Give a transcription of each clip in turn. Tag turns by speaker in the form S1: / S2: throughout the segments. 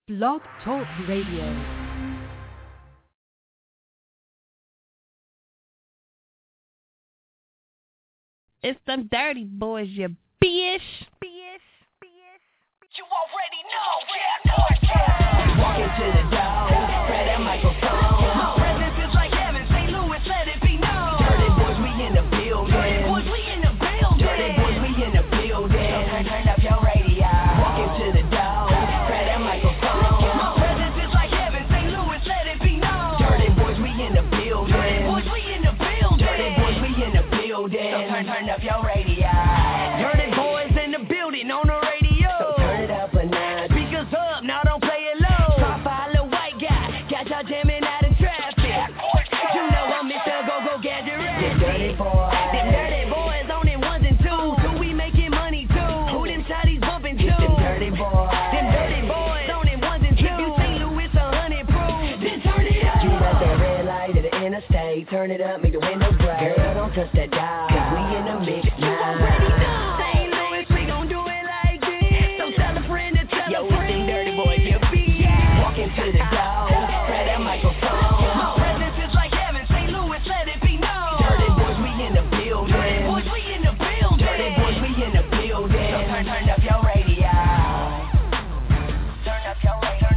S1: Blog Talk Radio.
S2: It's them dirty boys, you bitch.
S3: You already know, Walk into the door, grab that microphone. My presence is like heaven, St. Louis, let it be known. Dirty boys, we in the building. Dirty boys, we in the building. Dirty boys, we in the building. So turn up your radio. Walk into the door, grab that microphone. My presence is like heaven, St. Louis, let it be known. Dirty boys, we in the building. Dirty boys, we in the building. Dirty boys, we in the building. So turn up your radio. Dirty boys in the building on the radio. So turn it up a notch. Speakers up, now don't play it low. Profile a white guy, got y'all jamming out in traffic. You know I'm Mr. Go Gadget. Them dirty boys on them ones and twos. Who we making money too? Who them shotties bumping to? Them dirty boys on them ones and twos. If you St. Louis 100 proof, then turn it up. You at the red light of the interstate, turn it up, make the window bright. Girl, don't touch that dial, 'cause we in the mix now. You already know. St. Louis, we gon' do it like this. So tell a friend to tell a friend. Them dirty boys, you be. Walk into the door, grab that microphone. My presence is like heaven, St. Louis, let it be known. Dirty boys, we in the building. Dirty boys, we in the building. Dirty boys, we in the building. So turn up your radio. Turn up your radio.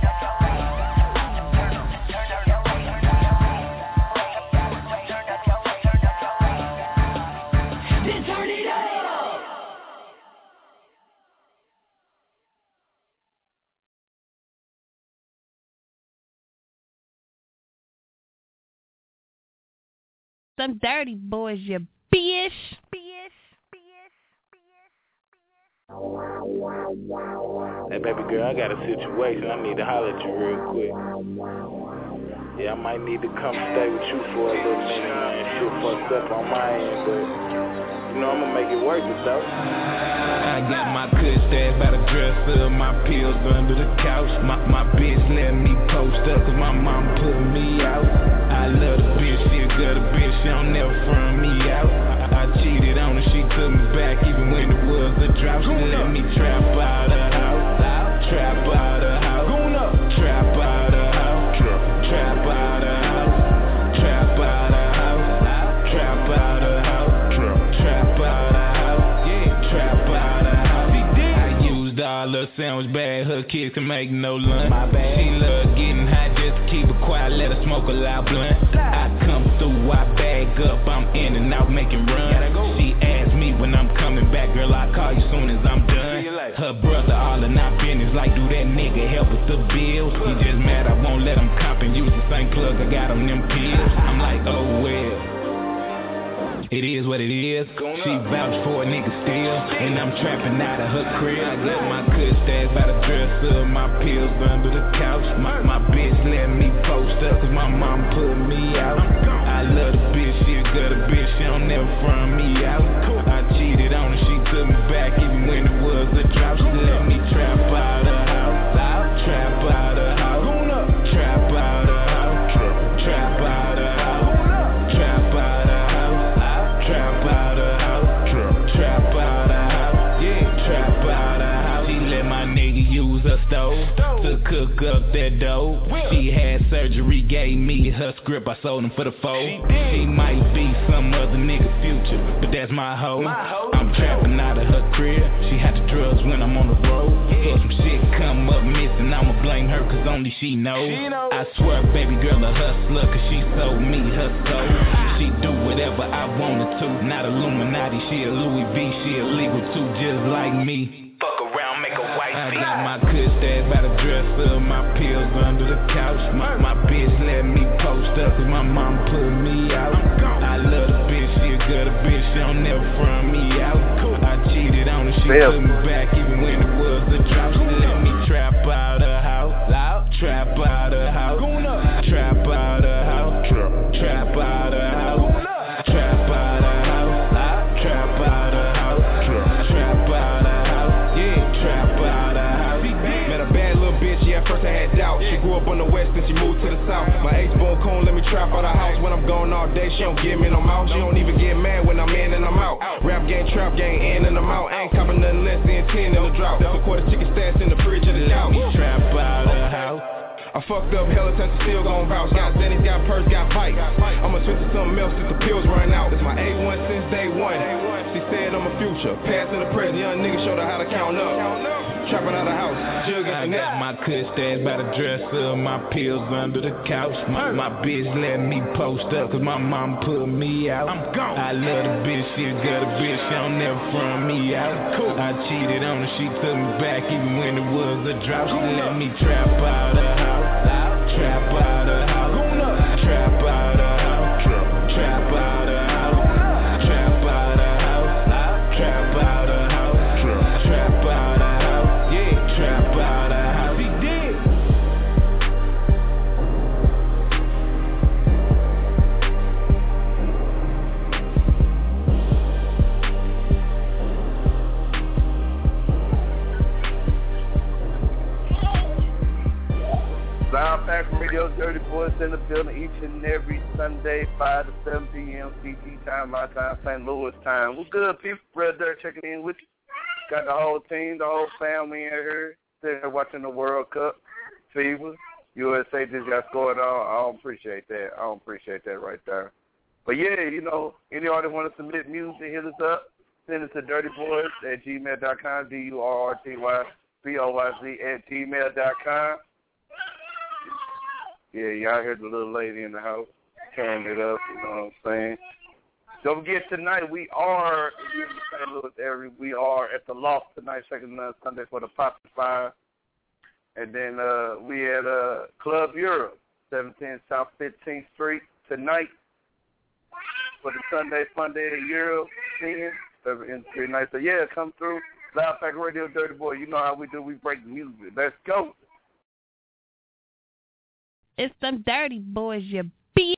S3: Then turn it up.
S2: Them dirty boys, you bitch.
S4: Hey, baby girl, I got a situation. I need to holler at you real quick. Yeah, I might need to come stay with you for a little minute, man. Shit fucked up on my end, but you know I'm gonna make it worth it, though.
S5: I got my good stash by the dresser, my pills under the couch. My bitch let me post up 'cause my mom put me out. I love the bitch, she a good bitch, she don't never front me out. I cheated on her, she took me back even when it was a drought. She let me trap out her house, trap out her house, trap out her house, trap out her house, trap out her house, trap out her house, trap out her house, yeah, trap out her house. I used all her sandwich bag, her kids can make no lunch. She love getting high, just keep it quiet, let her smoke a loud blunt. I come through, I bag up, I'm in and out making runs. She asked me when I'm coming back, girl, I'll call you soon as I'm done. Her brother all in our business, like do that nigga help with the bills? He just mad I won't let him cop and use the same plug I got on them pills. I'm like, oh well, it is what it is. She vouched for a nigga still, and I'm trapping out of her crib. I got my good stash by the dresser, my pills under the couch. My bitch let me post up 'cause my mom put me out. I love the bitch, she a good bitch, she don't never front me out. I cheated on her, she took me back even when it was a drought. She let me trap out her house, trap out her house, trap out her house, trap out her house, trap out her house, trap out her house, trap out her house, yeah, trap out her house. She let my nigga use her stove to cook up that dough. She had surgery, gave me her script, I sold him for the foe. She might be some other nigga future, but that's my hoe. I'm trapping out of her crib, she had the drugs when I'm on the road. So if some shit come up missing, I'ma blame her 'cause only she knows. I swear baby girl a hustler 'cause she sold me her soul. She do whatever I wanted to, not Illuminati, she a Louis V, she illegal too, just like me. Fuck around, make a white I got my good stash by the dresser, my pills under the couch. My bitch let me post up 'cause my mom put me out. I love the bitch, she a good bitch, she don't never front me out. I cheated on her, she took me back even when it was a drought. She let me trap out her house, trap out her house, trap out her house, trap out her house, trap out her house, trap out her house, trap out her house, yeah, trap out her house. Met a bad little bitch, yeah, first I had doubt. She grew up on the west and she moved to the south. My ex-bone cone let me trap out her house. When I'm gone all day, she don't give me no mouth. She don't even get mad when I'm in and I'm out. Rap game, trap game, in and I'm out. I ain't copping nothing less than 10 in the drought. A quarter chicken stats in the fridge of the couch. Trap out her house. I fucked up, hella touch, still gon' vouch. Got Zennies, got purse, got pipes. I'ma switch to something else since the pills run out. It's my A1 since day one. She said I'm a future, past and the present. Young nigga showed her how to count up. Trapping out the house, jug
S6: I got my cush stash by the dresser, my pills under the couch. My bitch let me post up, cause my mom put me out. I'm gone. I love the bitch, she a gutter bitch, she don't never front me out. Cool. I cheated on her, she took me back even when it was a drought. She let me trap out the house, trap out the house, trap out the house, trap out the house, trap out the house, trap out the house, trap out the house, yeah, trap out the house. He did.
S7: Loud Pack Radio, Dirty Boys in the building each and every Sunday, 5 to 7 p.m. CT time, my time, St. Louis time. What's good, people? Red Dirt checking in with you. Got the whole team, the whole family in here. Sitting here watching the World Cup. Fever. USA just got scored on. I don't appreciate that. I don't appreciate that right there. But, yeah, you know, any artist want to submit music, hit us up. Send it to dirtyboys@gmail.com, DURRTYBOYZ@gmail.com. Yeah, y'all heard the little lady in the house tearing it up, you know what I'm saying? Don't forget, tonight we are, in the St. Louis area, we are at the Loft tonight, second Sunday for the Pop and Fire. And then we at Club Europe, 710 South 15th Street tonight for the Sunday Fun Day at Europe, 10 in 3 nights. So, yeah, come through. Loud Pack Radio, Dirty Boy. You know how we do. We break the music. Let's go.
S2: It's them dirty boys, you beat.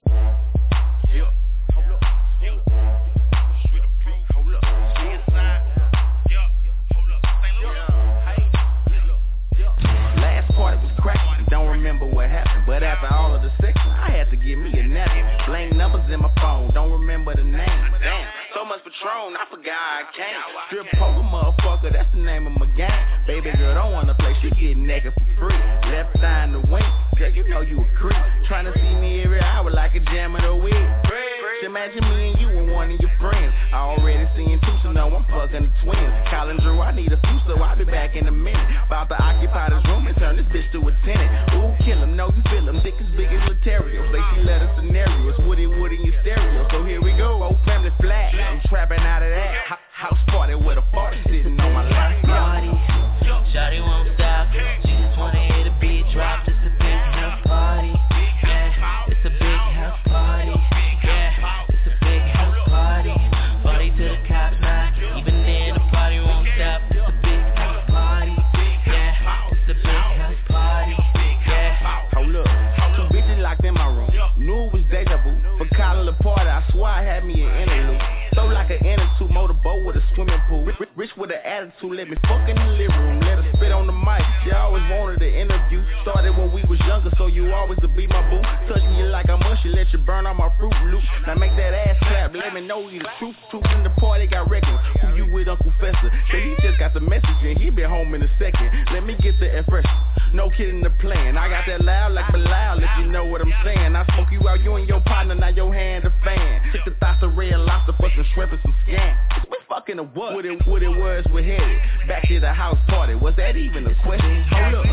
S8: Last party was cracking, don't remember what happened, but after all of the sex, I had to give me a nap. Blank numbers in my phone, don't remember the name. Damn, so much Patron, I forgot I came. Strip poker, motherfucker, that's the name of my game. Baby girl don't wanna play, she get naked for free. Left eye in the wing, girl, you know you a creep. Tryna see me every hour like a jam of the week. Imagine me and you and one of your friends. I already seen two, so now I'm fucking the twins. Colin Drew, I need a few, so I'll be back in a minute. About to occupy this room and turn this bitch to a tenant. Ooh, kill him, know you feel him. Dick as big as Laterio. Say she let us scenarios. Woody in your stereo. So here we go. Whole family flat. I'm trapping out of that. House party with a 40 sitting on my lap.
S3: Party, shawty won't stop. She just wanna hear the beat drop. It's a big house party. Yeah, it's a big house party. Yeah, it's a big house party. Party to the cops now. Even then the party won't stop. It's a big house party. Yeah, it's a big house party. Yeah.
S8: Hold up, two bitches locked in my room. Knew it was deja vu. For calling the party, I swear I had me an interlude. So like an inner tube, motorboat with a swimming pool. Rich with an attitude, let me fuck in the living room. Let her spit on the mic, she always wanted an interview. Started when we was younger, so you always to be my boo. Touching you like I'm mushy, let you burn on my Fruit Loop. Now make that ass clap, let me know you the truth. Truth in the party got records. Who you with, Uncle Fester? Say he just got the message and he been home in a second. Let me get the impression. No kidding the plan. I got that loud like Bilal, if you know what I'm saying. I spoke you out, you and your partner, now your hand a fan. Took the thoughts of red lobster for some shrimp and some scam. We fucking a what? What it was, we headed back to the house party. Was that even a question? Hold up.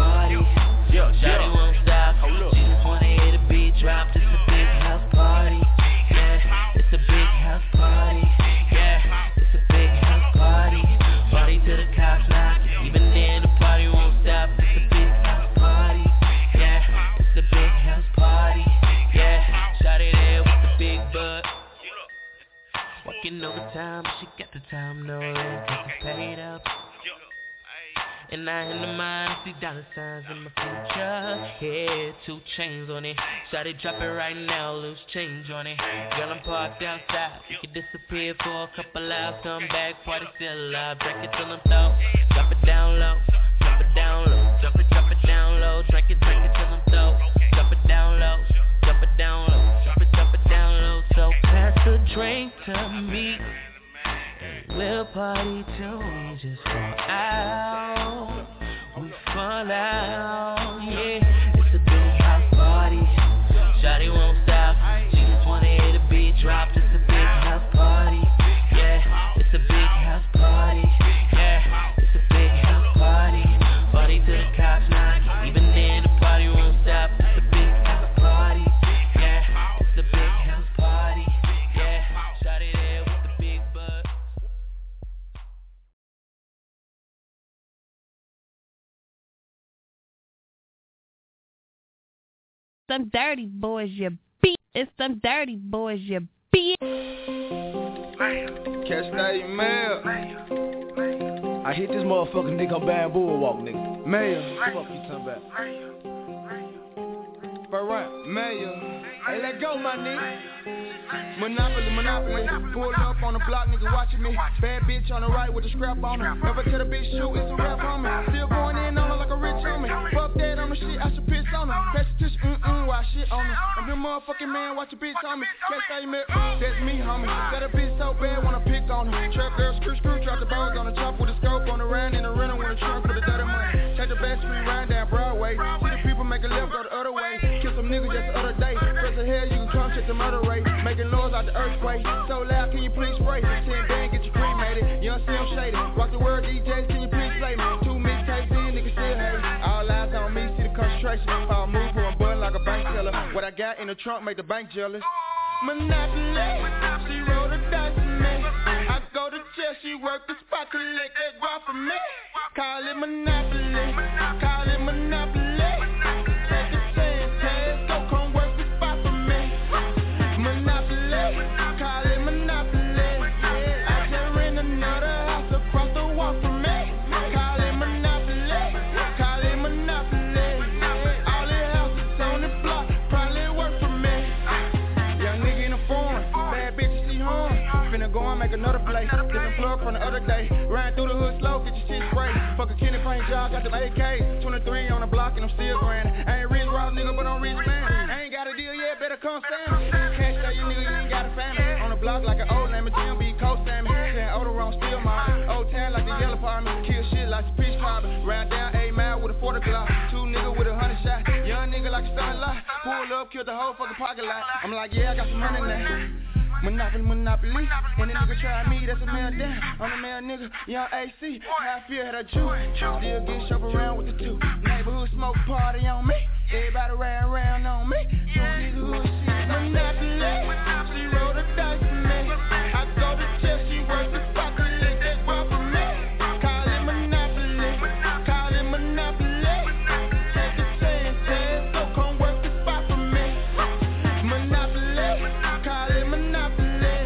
S3: Shawty won't stop.
S8: Hold up.
S3: She just wanna hear the beat drop. It's a big house party. Yeah, it's a big house party. Yeah, it's a big house party. Party to the cops now. Even then the party won't stop. It's a big house party. Yeah, it's a big house party. Yeah, shawty there with the big butt. Working overtime, she got the time, no rent, cause it's paid up. And I in the mind, see dollar signs in my future. Yeah, 2 chains on it. Shawty drop it right now, loose change on it. Girl, I'm parked outside. You can disappear for a couple hours, come back, party still alive. Drink it till I'm through. Drop it down low, drop it down low, drop it down low. Drink it till I'm through. Drop it down low, drop it down low, drop it down low. So pass the drink to me. We'll party till we just fall out. We fall out, yeah. It's a big
S2: them dirty boys, you beat. It's them dirty boys, you beat.
S9: Catch that mail. I hit this motherfucking nigga on Bamboo Walk, nigga. Mayor, fuck you talking about? But right, Mayor. Hey, let go, my nigga. Monopoly. Pull up on the block, nigga watching me. Bad bitch on the right with the scrap on her. Never tell the bitch shoot, it's a rap on me. Still going in on her like a rich homie. Fuck that on the shit, I should piss on her. Press the tissue, why shit on her. I'm the motherfucking man, watch a bitch on me. Can't say me, that's me, homie. Got a bitch so bad, wanna pick on her. Trap girl, screw, drop the bones on the chop with a scope on the round in the rental with a trunk for the dirty money. Take the back street, ride down Broadway. See the people make a left, go the other way. Kill some niggas just the other day. Press the hell, you can come check the murder rate. Making noise out the earthquake. So loud, can you please spray? 10 bang, get your cremated. Young Slim shaded. Rock the world, DJs, can you please play me? 2 mixtapes in, niggas still hate. All eyes on me, see the concentration. If I move for a button like a bank teller. What I got in the trunk make the bank jealous. Monopoly, she roll the dice for me. I go to jail, she work the spot, collect that guap for me. Call it Monopoly, call it Monopoly. Take a chance, go come work the spot for me. Monopoly, call it Monopoly. I just rent another house across the walk from me. Call it Monopoly, call it Monopoly. All the houses on the block probably work for me. Young nigga in the foreign, bad bitches see home. Finna go and make another play. Different plug from the other day. Riding through the hood slow, get your shit sprayed. Fuck a Kenny Payne job, got the AK. 23 on the block and I'm still grinding. I ain't rich raw nigga, but I'm rich man. I ain't got a deal yet, better come stand me. Can't tell you nigga, you ain't got a family. On the block like an old name, GMB co-stand me. Saying Odor wrong, still mine. Old town like the yellow apartment. Kill shit like the peach cobbler. Ride down 8 Mile with a 40 Glock. 2 nigga with 100 shot. Young nigga like a stunning lot. Pull up, kill the whole fucking parking lot. I'm like, yeah, I got some money now. Monopoly. When a nigga try me, that's a man down. I'm a man nigga, young AC. How I feel, had a juice. Still get shoved around with the two. Neighborhood smoke party on me. Everybody around on me. Young nigga shit. Monopoly, she roll the dice for me. I go to church, she work the spot, collect that guap for me. Call it Monopoly, call it Monopoly. Take a chance, go come work the spot for me. Monopoly, call it Monopoly.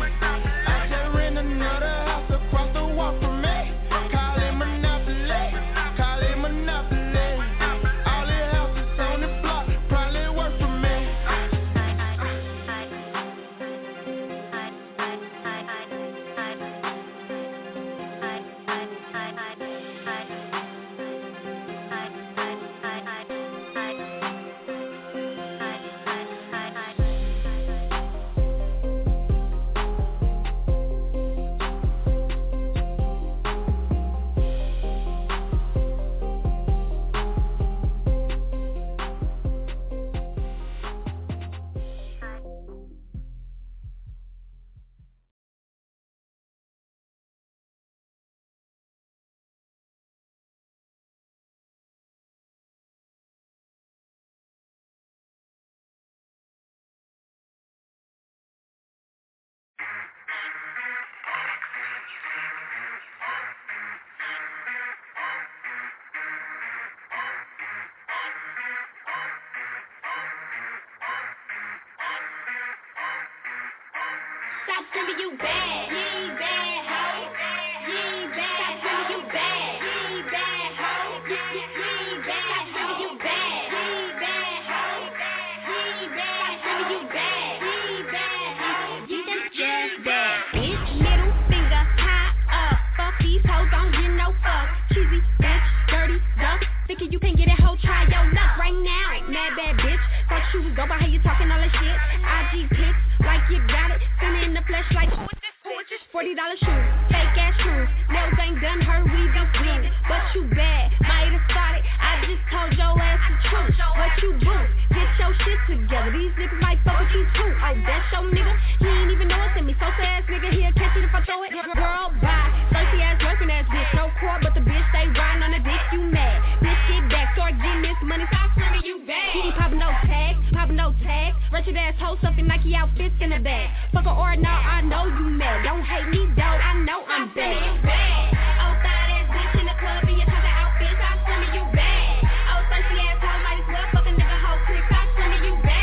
S3: Stop sending you bad, you ain't bad, ho. You ain't bad, stop sending you bad, you ain't bad, ho. You ain't bad, stop sending you bad, you ain't bad, ho. You ain't bad, stop sending you bad, you ain't bad, ho. You just bad, bitch. Middle finger high up, fuck these hoes, don't get no fuck. Cheesy bitch, dirty duck, thinking you can get it, hoe, try your luck right now. Mad bad bitch, thought you was go by how you talking all that shit. IG pics, like you got it, send it in the flesh like who is this? $40 shoes, fake ass shoes. Nails ain't done, her weave don't swing. But you bad, might have started. I just told your ass the truth. What you do? Get your shit together. These niggas might fuck with you too. Oh, that's your nigga. He ain't even know it's in me. So ass nigga, he'll catch it if I throw it. Girl, bye. Thirsty ass, working ass bitch. No core, but the bitch stay riding on the dick. You mad? Bitch, get back. Start getting this money. Stop screaming, you bad. He ain't popping no tags, popping no tags. Wretched ass hoe, something Nike outfits in the bag. Fuck a or now, I know you mad. Don't hate me, dog. I know I'm bad. You bad. Oh, thought ass bitch in the club in your Tata outfit. Stop screaming, you bad. Oh, thirsty ass hoe, might as well fuck a nigga hoe quick. Stop screaming, you bad.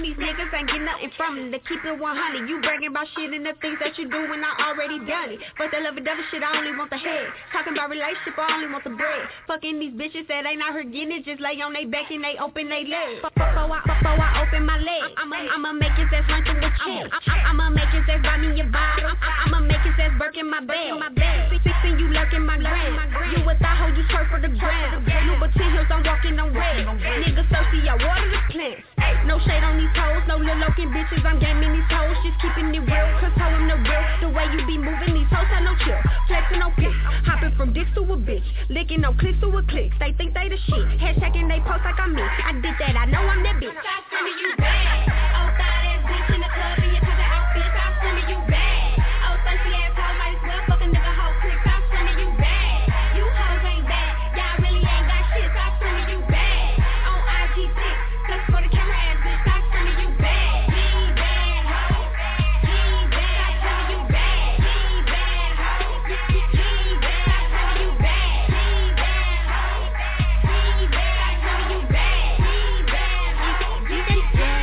S10: and these niggas ain't get nothing from them. To keep it 100, you bragging about shit and the things that you do when I already done it. Fuck that lovey-dovey shit, I only want the head. Talking about relationship, I only want the bread. Fucking these bitches that ain't out here getting it, just lay on they back and they open they legs. Before I open my legs, I'ma make his ass run through a chick. I'ma make his ass buy me a bottle. I'ma make his ass burk in my bag. Fixing you lurking my gram. You a thigh hoe, you twerk for the gram. Louboutin heels, I'm walking on red. Niggas thirsty, I water the plants. No shade on these hoes, no little looking bitches. I'm gaming these hoes, just keeping it real. Cause hoe I'm the real. The way you be moving, these hoes have no chill. Flexing no pics, hopping from dicks to a bitch. Licking no clicks to a click. They think they the shit. Hashtagging they post like I'm me. I did that, I know I'm that bitch. Stop screaming, you bad. Oh, thought ass bitch in the club in your type of outfit. Stop screaming, you bad. Oh, thirsty ass hoe, might as well fuck a nigga hoe quick. Stop screaming, you bad. You hoes ain't bad. Y'all really ain't got shit. Stop screaming, you bad. On IG6, flex for the camera ass bitch. Stop screaming, you bad. He bad hoe. He bad. Stop screaming, you bad. He bad hoe. He bad. Stop screaming, you bad. He bad hoe. He bad. Stop screaming, you bad. He bad hoe. He bad.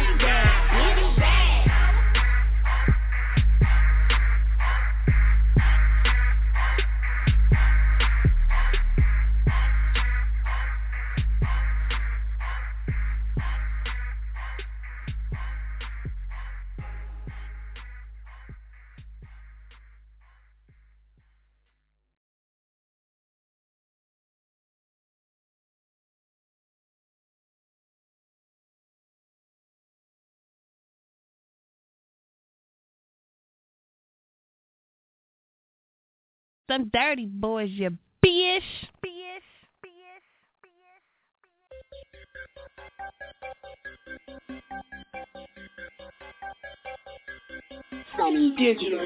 S2: Them dirty boys, you bitch.
S3: Sunny Digital.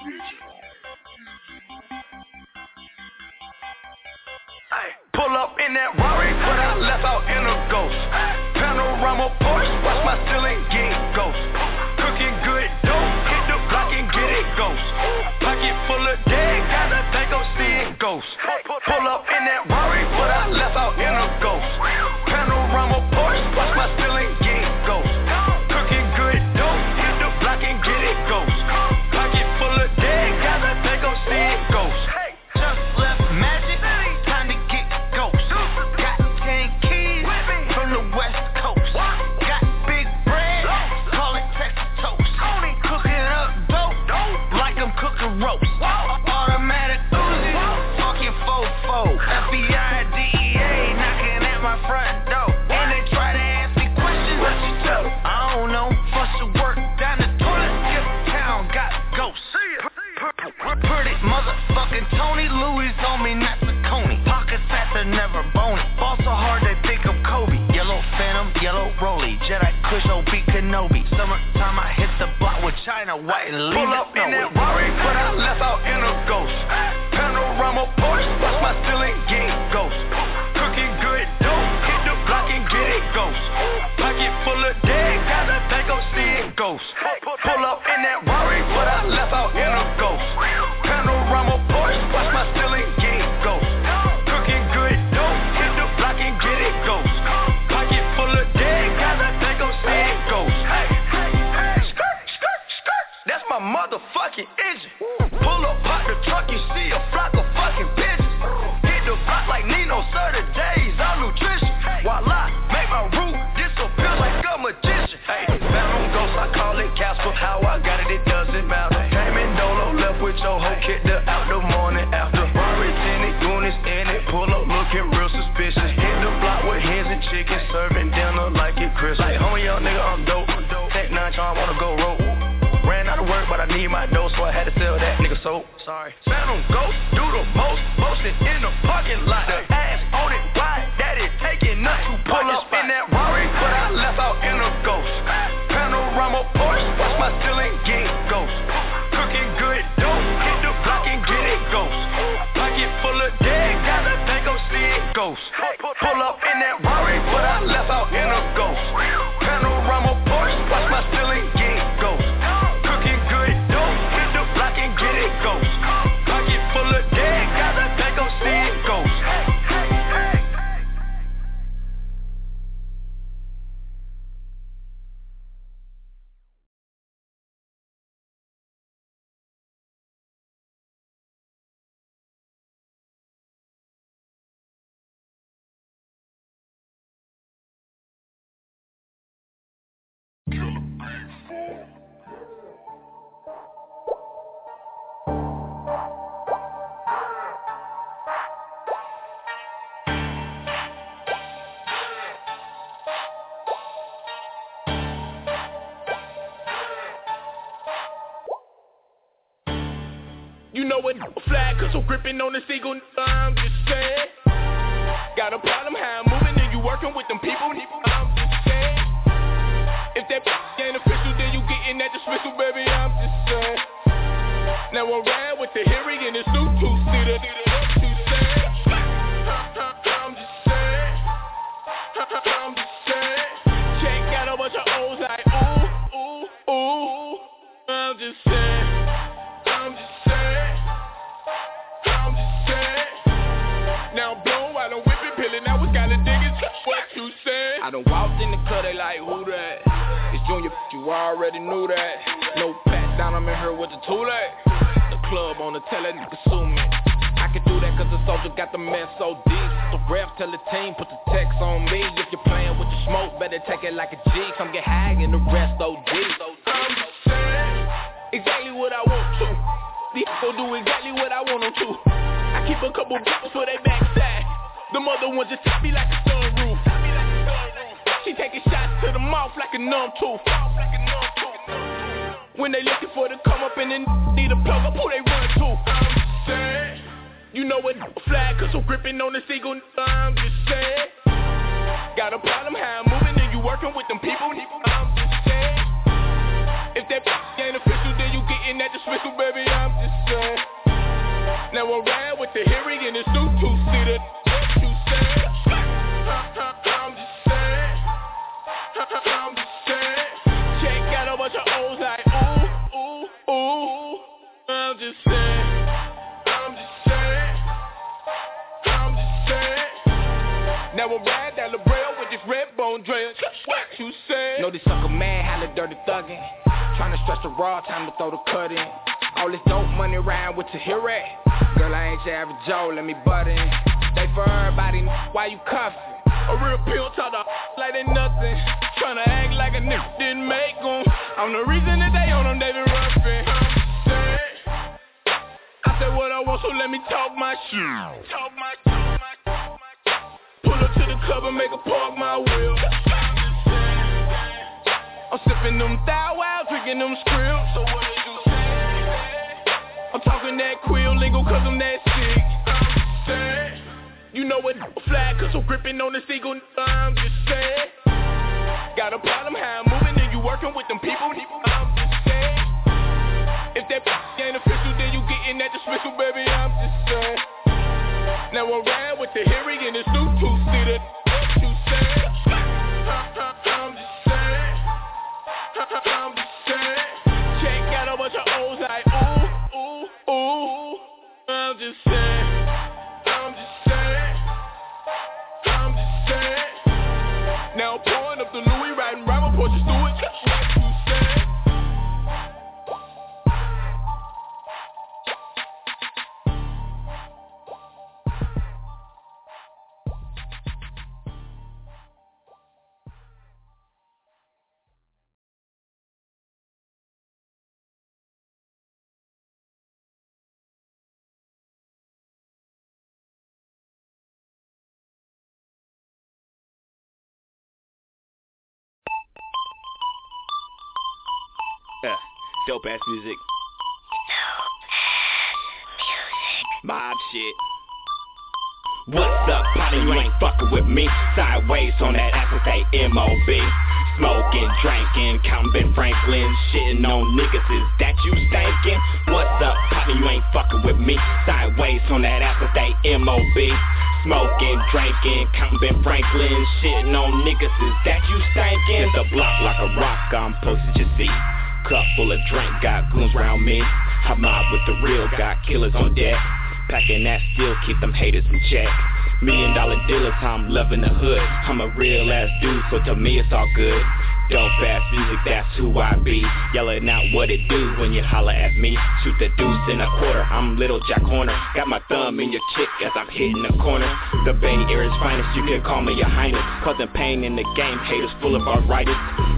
S11: Pull up in that Rari, but I left out in a ghost. Panorama Porsche, watch my ceiling get ghost. Cooking good dope, hit the block and get it ghost. Pocket full of dead, gotta think I'm seeing ghosts. Pull up in that Rari, but I left out in a ghost. Panorama Porsche, watch my ceiling get ghost. Cooking good dope, hit the block and get it ghost. Pocket full of dead, gotta think I'm seeing ghosts. Just left Magic, time to get ghost. Got 10 keys from the West Coast. Got big bread, call it Texas toast. Cooking up dope, like I'm cooking roast. Automatic Uzi, fucking fofo. FBI, DEA, knocking at my front door. And they try to ask me questions, what you do? I don't know, fuss your work down the toilet. Skip town, got ghosts. Pretty motherfucking Tony Louis on me, not the Coney. Pockets fat, they're never bony. Ball so hard they think I'm Kobe. Yellow Phantom, yellow Rollie, Jedi Kush, OB Kenobi. Summertime I hit the block with China White and leave. Pull up in that Rari, but I left out in a ghost. Panorama Porsche, watch my ceiling get ghost. Cooking good dope, hit the block and get it ghost. Pocket full of dead, gotta think I'm seeing ghosts. Pull up in that Rari, but I left out in a ghost. Panorama Porsche, watch my ceiling get ghost. Cooking good dope, hit the block and get it ghost. Pocket full of dead, gotta think I'm seeing ghosts. Skirt, skirt, skirt, that's my motherfucking engine. Pull up, pop the truck, you see a flock of fucking pigeons. Hit the block like Nino, certain days, I'm nutrition. While I make my root disappear like a magician. Hey, Phantom Ghost, I call it Casper. How I got it, it doesn't matter. Came in Dolo, left with your hoe, kicked her out the morning after. Rari tinted, goonies in it, pull up looking real suspicious. Hit the block with hens and chicken, serving dinner like it Christmas. Like, homie, young nigga, I'm dope. Tech 9 charm, wanna go rope. Ran out of work, but I need my dough, so I had to sell that nigga soap. Sorry. Phantom Ghost, do the most, posted in the parking lot. The ass on it, wide, that is taking nothing. Pull up in that Rari, but I left out in a ghost. Panorama Porsche, watch my ceiling get ghost. Cooking good dope, hit the block and get it ghost. Pocket full of dead, gotta think I'm seeing ghosts. Pull up in that Rari, but I left out in a ghost. Panorama Porsche, watch my ceiling get ghost. Cooking good dope, hit the block and get it ghost. Pocket full of dead, gotta think I'm seeing ghosts.
S6: You know what, flag, cause I'm gripping on the seagull, I'm just saying. Got a problem how I'm moving and you working with them people, I'm just saying. If that ain't official, then you getting that dismissal, baby, I'm just saying. Now I'm riding with the Harry and his new two-seater, I'm just saying. I'm just saying. Check out a bunch of O's like, ooh, ooh, ooh, I'm just saying. Now I'm blown while I'm whipping, peeling out with Skylar Diggins. What you say? I done walked in the club, they like, who that? It's Junior, you already knew that. No pat down, I'm in here with the tool at. The club on the tell that nigga sue me. I can do that cause the soldier got the mess so deep. The ref tell the team, put the text on me. If you're playing with the smoke, better take it like a G. Come get high and the rest OD. I'm saying exactly what I want to. These gon' do exactly what I want them to. I keep a couple blocks for they backside. The mother one just tap me like a sunroof. She taking shots to the mouth like a numb tooth. When they looking for the come up and then need a plug up, who they run to? I'm saying, you know what, flag, cause I'm gripping on the seagull, I'm just saying. Got a problem how I'm moving and you working with them people, I'm just saying. If that ain't official, then you getting that dismissal, baby, I'm just saying. Now I'm riding with the Harry and his new two-seater, what you say? I'm just saying. I'm just saying. Check out a bunch of O's like, ooh, ooh, ooh. I'm just saying. I'm just saying. I'm just saying. Now I'm riding down the rail with this red bone dread, what you say? Know this sucker man, hella dirty thuggin'. Tryna stretch the raw, time to throw the cut in. All this dope money around with your hair at. Girl, I ain't your average Joe, let me butt in. They for everybody, why you cuffin'? A real pill talk to like they nothing. Tryna act like a nigga didn't make them. I'm the reason that they on them, they been roughin'. I said what I want, so let me talk my shit. Pull up to the club and make a park my wheel. I'm sipping them thou wow, drinking them skrill. So what did you say? I'm talking that quill lingo cause I'm that sick. You know what, flag cause I'm gripping on the seagull, I'm just saying. Got a problem how I'm moving and you working with them people, I'm just saying. If that ain't official, then you getting that dismissal, baby, I'm just saying. Now I'm riding with the Harry and his new two-seater, what you say? I'm just saying. I'm just saying. Check out a bunch of O's like, ooh, ooh, ooh. I'm just saying. I'm just saying. I'm just saying. Now I'm pouring up the Louis, riding around with Portia Stewart, what you say?
S12: Dope ass music. Mob shit. What's up, partner? You ain't fucking with me. Sideways on that ass and say M.O.B. Smoking, drinking, counting Ben Franklin, shitting on niggas. Is that you stinking? What's up, partner? You ain't fucking with me. Sideways on that ass and say M.O.B. Smoking, drinking, counting Ben Franklin, shitting on niggas. Is that you stinking? Hit the block like a rock, I'm posted your seat. Cup full of drink, got goons round me. I mob with the real, got killers on deck. Packing that steel, keep them haters in check. $1 million dealers, I'm loving the hood. I'm a real ass dude, so to me it's all good. Dope ass music, that's who I be. Yelling out what it do when you holler at me. Shoot the deuce in a quarter, I'm Little Jack Horner. Got my thumb in your chick as I'm hitting the corner. The Bay Area's finest, you can call me your highness. Causing pain in the game, haters full of arthritis.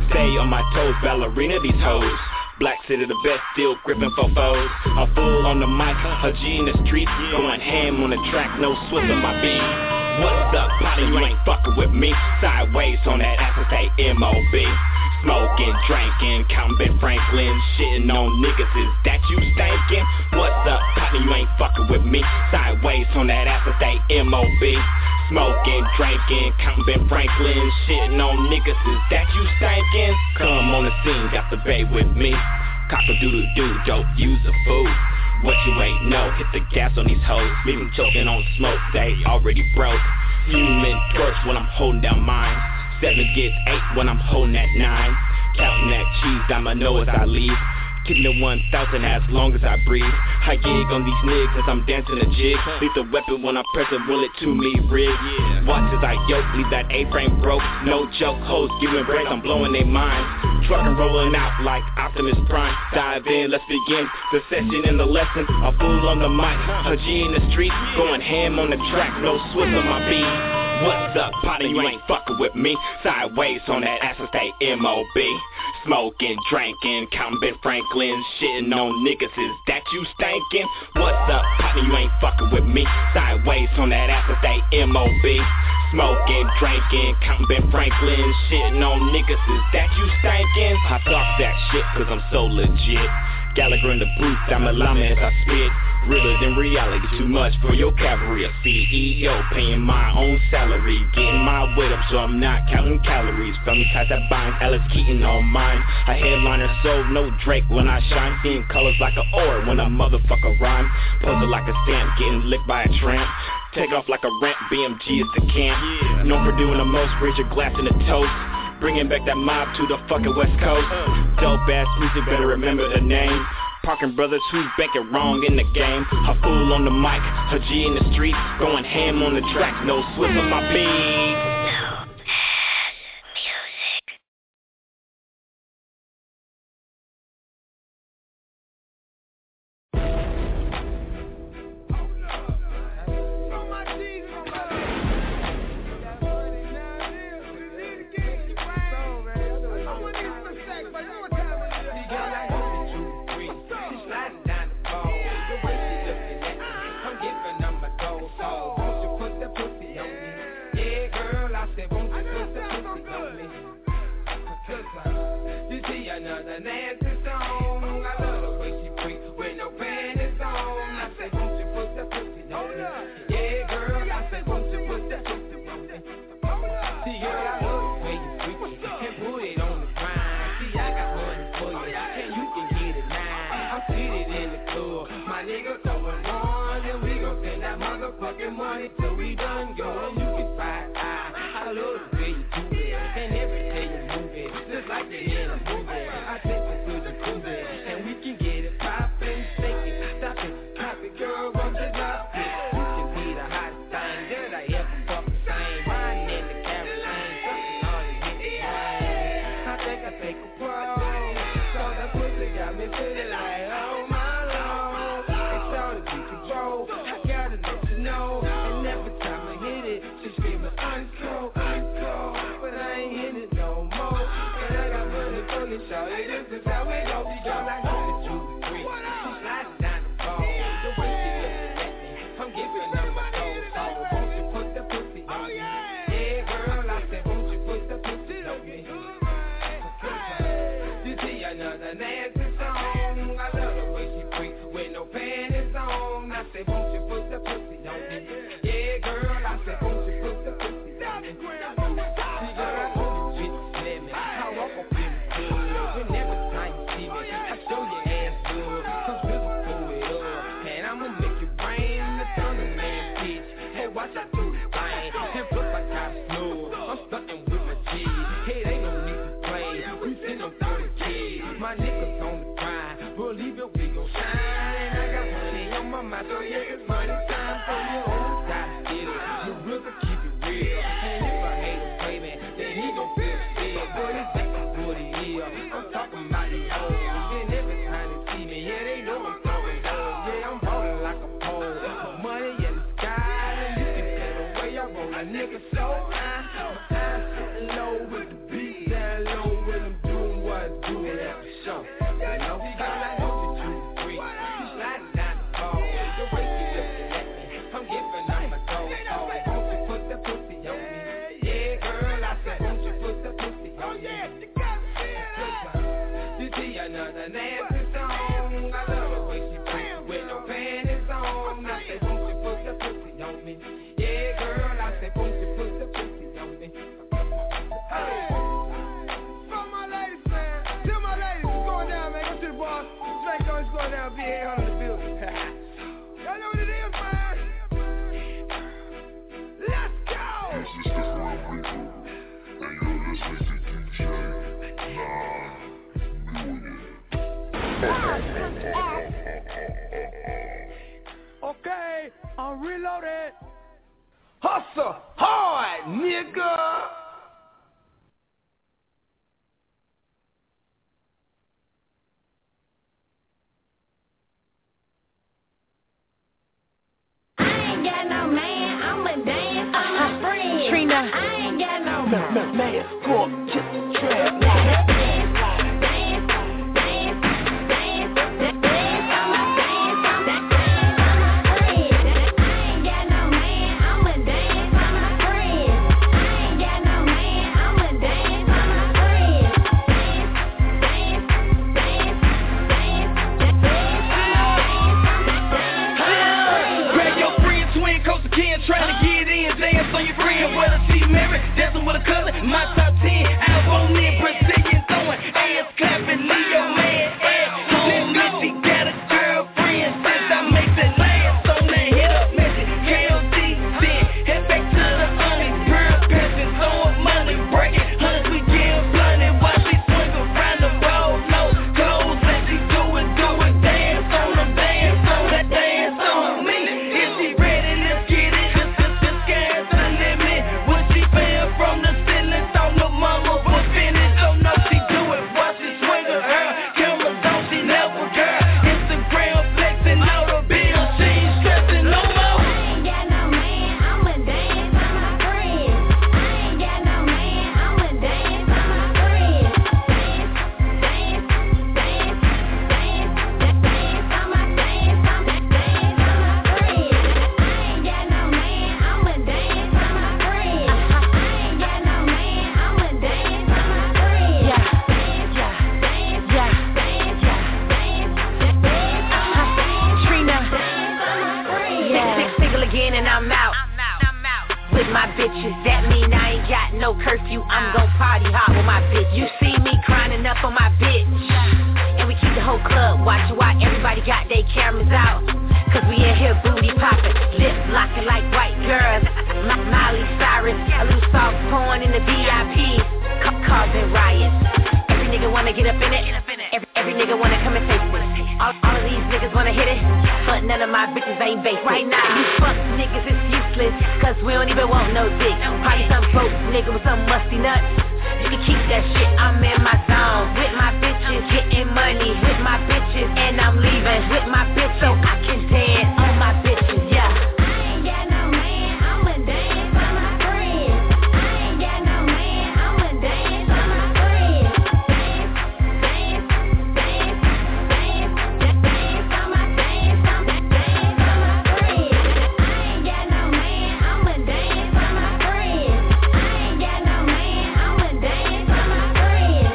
S12: Stay on my toes, ballerina these hoes. Black City the best, still gripping for foes. A fool on the mic, a G in the streets, going ham on the track, no Swiss on my beat. What's up, partner, you ain't fucking with me. Sideways on that ass and say M.O.B. Smoking, drinking, counting Ben Franklin, shitting on niggas, is that you stankin'? What's up, partner, you ain't fucking with me. Sideways on that ass and say M.O.B. Smoking, drinking, counting Ben Franklin, shitting on niggas, is that you stankin'? Come on the scene, got the bae with me. Cock-a-doodle-doo, dope, use a fool. What you ain't know, hit the gas on these hoes. Leave them choking on smoke, they already broke. Human torch when I'm holding down mine. 7 gets 8 when I'm holding that 9. Counting that cheese, I'ma know as I leave. Keeping it 1,000 as long as I breathe. I gig on these niggas as I'm dancing a jig. Lethal weapon when I press a bullet to me rig. Watch as I yoke, leave that A-frame broke. No joke, hoes giving breaks, I'm blowing their minds. Truckin' rolling out like Optimus Prime. Dive in, let's begin the session and the lesson. A fool on the mic, a G in the street, going ham on the track, no Swiss on my beat. What's up, partner, you ain't fucking with me. Sideways on that ass and stay M.O.B. Smoking, drinking, counting Ben Franklin, shitting on niggas, is that you stankin'? What's up, partner, you ain't fucking with me. Sideways on that ass and stay M.O.B. Smoking, drinking, counting Ben Franklin, shitting on niggas, is that you stankin'? I talk that shit cause I'm so legit. Gallagher in the booth, I'm a llama as I spit. Realer than reality, too much for your cavalry. A CEO, paying my own salary. Getting my weight up so I'm not counting calories. Family ties that binds, Alex Keaton on mine. A headliner sold, no Drake when I shine. Seeing colors like an ore when a motherfucker rhyme. Puzzle like a stamp, getting licked by a tramp. Take off like a ramp, BMG is the camp. Known for doing the most, raise your glass in a toast. Bringing back that mob to the fucking West Coast. Dope ass music, better remember the name. Parkin' Brothers, who's banking wrong in the game. A fool on the mic, a G in the street, going ham on the track, no Swiss on my beat.
S13: Another Nancy song. I love the way she freak with no panties on. I said, won't you put that pussy on me? Yeah, girl, I said, won't you put that pussy on me? See, girl, I love the way you freak it and put it on the grind. See, I got money for you, and you can get it now. I'm seated in the club, my nigga throwing one, and we gon' send that motherfucking money till we done go. And you can fight, I love the way you do it, and every day you move it, just like you're in a movie. I take it to the cruise and we can get it poppin', shake it, stop it, pop it, girl, run the drop it. You can be the hottest thing that I ever fucking seen. Riding in the Caroline, something on the hit the line. I think I take a pro, so that pussy got me feeling like, oh my lord. It's all the big control, I gotta let you know. And every time I hit it, she screaming uncle, uncle, but I ain't hit it no more. Shawty, this is how we go. Girl, I know that you agree. She's sliding down the pole. The way she looking at me, I'm giving her my soul. So won't you put the pussy on me? Yeah, girl, I said, won't you put the pussy on me? You see another Nancy song. I love the way she freaks with no panties on. I said, won't you put the pussy on me? Yeah, girl, I said, won't you put the pussy on me? See, girl, I know you bitch slimming. I walk up in the club, and every time you see me, I show 800 in the building. Y'all know what it is, man. Let's go.
S14: This is the Real Reaper, and you're listening to DJ
S13: Okay, I'm reloaded. Hustle hard, nigga.
S3: I ain't got no man, I'ma dance on my friends.
S2: Trina.
S3: I ain't got no
S13: man, go up to the trap.
S8: Trying to get in, dance on your friend, whether she married, dancing with a cousin. My top 10, album in, Brazilian throwing, ass clapping, leave your man ass. That bitch, she got a girlfriend since I make that last on that hit up message. KLD, then head back to the honey, real peasant, throwing money, breaking hundreds, we get blunted. While she swing around the ball, no clothes, let she do it, dance on them, dance on that, dance on me. If she ready, let's get it. From the ceiling, thought no mama was finished. Don't know she do it, watch it swing her. Camera don't, she never girl. Instagram flexing all the bills, she ain't stressing no more.
S3: I ain't got no man, I'ma dance on my friends. I ain't got no man, I'ma dance on my friends. Dance on my friends. I ain't got no man, I'ma dance on my friends.
S15: Again and I'm out with my bitches. That mean I ain't got no curfew. I'm gon' party hard with my bitch. You see me grinding up on my bitch, and we keep the whole club watching while everybody got their cameras out. Cause we in here booty popping, lip locking like white girls. Miley Cyrus, a little soft porn in the VIP, causing riots. Every nigga wanna get up in it. Every nigga wanna come and taste it. All of these niggas wanna hit it, but none of my bitches ain't basic. Right now, you fuck niggas is useless, cause we don't even want no dick. Probably some broke nigga with some musty nuts. You can keep that shit, I'm in my zone. With my bitches, getting money. With my bitches, and I'm leaving. With my bitch, so I can dance on my bitches, yeah.
S3: I ain't got no man, I'ma dance on my friends. I ain't got no man, I'ma dance on my friends. Dance on my friends. I ain't got no man, I'ma dance on my friends. I ain't got no man, I'ma dance on my friends.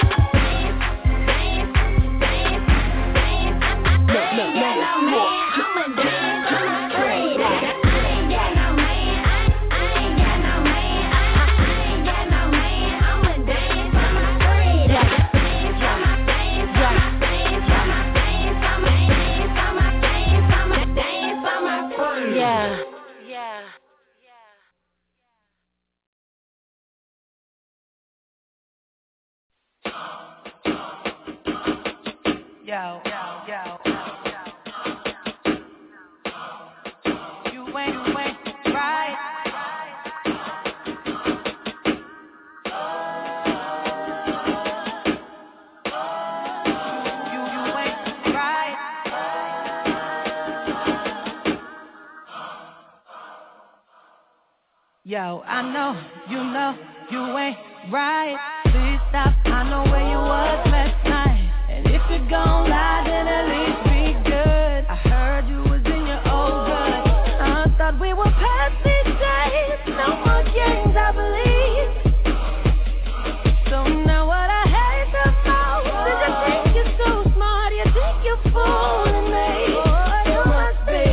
S2: Yo. You ain't right. You ain't right. Yo, I know, you ain't right. Please stop, I know where you was last night. And if you're gon' lie, then at least be good. I heard you was in your old good. I thought we were past these days. No more games, I believe. So now what I hate the most is you think you're so smart, you think you're fooling me. You must be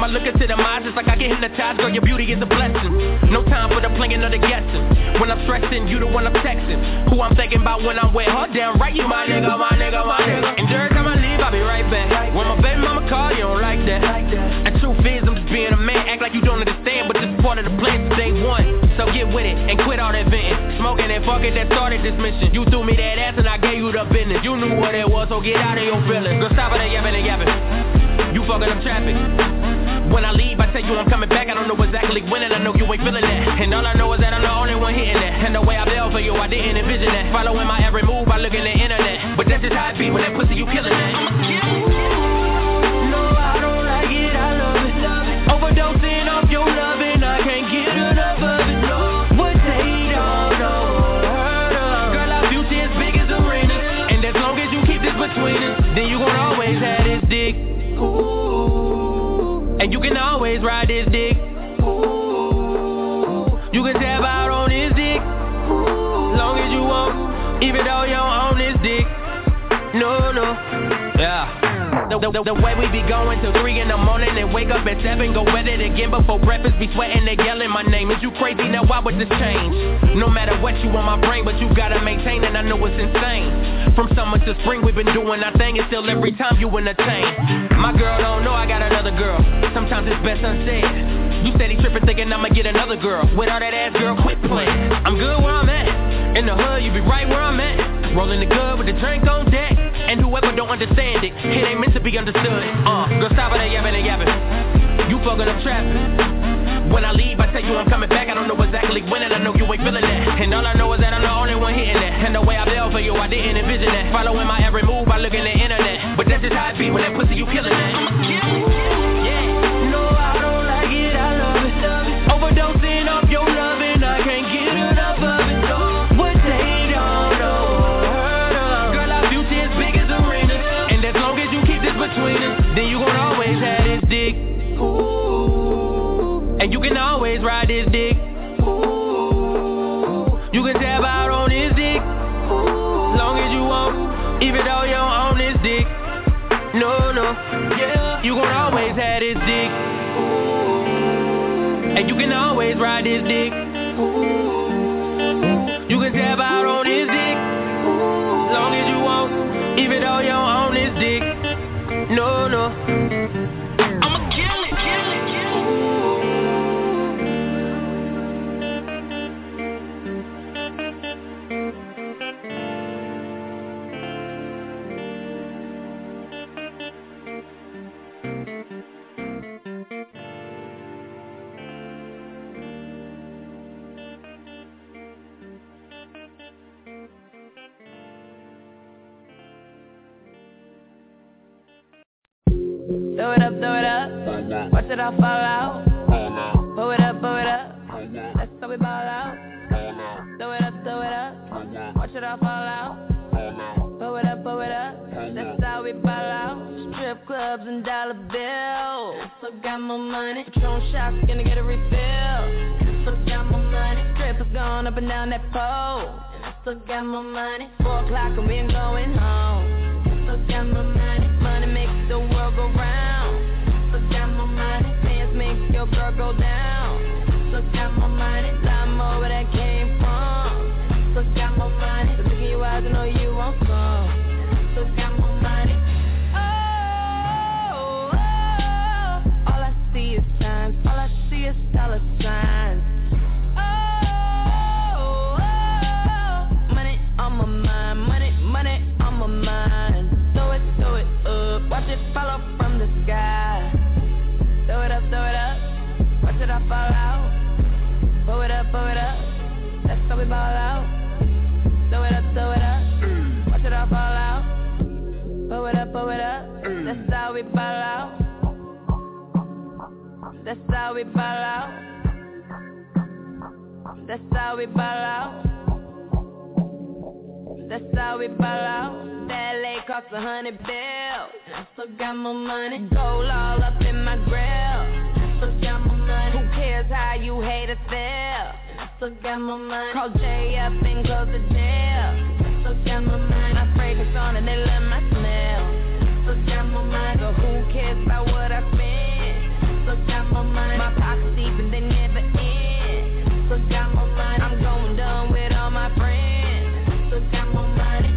S16: I look into the eyes, it's like I get hypnotized. Girl, your beauty is a blessing. No time for the playing or the guessing. When I'm stressing, you the one I'm texting. Who I'm thinking about when I'm with her. Damn right, you my nigga, my nigga, my nigga. And every time I leave, I'll be right back. When my baby mama call, you don't like that. And truth is, I'm just being a man. Act like you don't understand, but this is part of the plan since day one. So get with it and quit all that venting. Smoking and fucking that started this mission. You threw me that ass and I gave you the business. You knew what it was, so get out of your feelings. Girl, stop it and yapping and yapping. You fucking up traffic. When I leave, I tell you I'm coming back. I don't know exactly when, and I know you ain't feeling that. And all I know is that I'm the only one hitting that. And the way I fell for you, I didn't envision that. Following my every move, I look in the internet. But that's just how it be when that pussy you killing that. No, I don't like it, I love it. Overdosing off your loving, I can't get enough of it. No, what they don't know, girl, our future is big as arenas. And as long as you keep this between us, then you gon' always have this dick. Ooh. And you can always ride this dick. Ooh. You can tap out on this dick. Ooh. As long as you want, even though you don't own this dick. No, yeah. The way we be going till 3 in the morning and wake up at 7, go at it again before breakfast, be sweating and yelling my name. Is you crazy? Now why would this change? No matter what you on my brain, but you gotta maintain, and I know it's insane. From summer to spring, we've been doing our thing, and still every time you entertain. My girl don't know I got another girl. Sometimes it's best unsaid. You steady tripping thinking I'ma get another girl. With all that ass, girl, quit playing. I'm good where I'm at. In the hood, you be right where I'm at. Rolling the good with the drink on deck. And whoever don't understand it, it ain't meant to be understood. Girl, stop it and yapping and yapping. You fucking up traffic. When I leave, I tell you I'm coming back. I don't know exactly when, and I know you ain't feeling that. And all I know is that I'm the only one hitting that. And the way I fell for you, I didn't envision that. Following my every move, I look in the internet. But that's just how it be when that pussy you killing that. Yeah, no, I don't like it, I love it. Overdosing off your loving, I can't get enough of it. What they don't know, girl, our future is big as arenas. And as long as you keep this between us, then you gon' always have this dick. Ooh. And you can always ride this dick. Ooh. You can tap out on this dick. Ooh. As long as you want, even though you don't own this dick. No, yeah, you gon' always have this dick. Ooh. And you can always ride this dick. Ooh. You can tap out on this dick. Ooh. As long as you want, even though you don't own this dick. No, I'ma kill it.
S2: Throw it up, watch it all fall out. Blow it up, that's how we ball out. Throw it up, watch it all fall out. Blow it up, that's how we ball out. Strip clubs and dollar bills. So got my money, Patron shots, gonna get a refill. So got my money, strippers going up and down that pole. So got my money, 4 o'clock and we ain't going home. So got my money, money makes the world go round. So got my money, pants make your girl go down. So got my money, lot more where that came from. So got my money, so look in your eyes, I know you won't come. So got my money. Oh, all I see is signs, all I see is dollar signs. Oh, money on my mind, money on my mind. Throw it up, watch it fall up from the sky. Throw it up, watch it all fall out. Blow it up, that's how we ball out. Throw it up, watch it all fall out. Blow it up, that's how we ball out. That's how we ball out. That's how we ball out. That's how we ball out. That LA cost $100 bills. I still got my money. Gold all up in my grill. I still got my money. Who cares how you hate or feel? I still got my money. Call Jay up and close the jail. I still got my money. My fragrance on and they love my smell. I still got my money. So who cares about what I spend? I still Still got my money. My pockets deep and they never end. Still got my money. I'm going dumb with all my friends. Still got my money.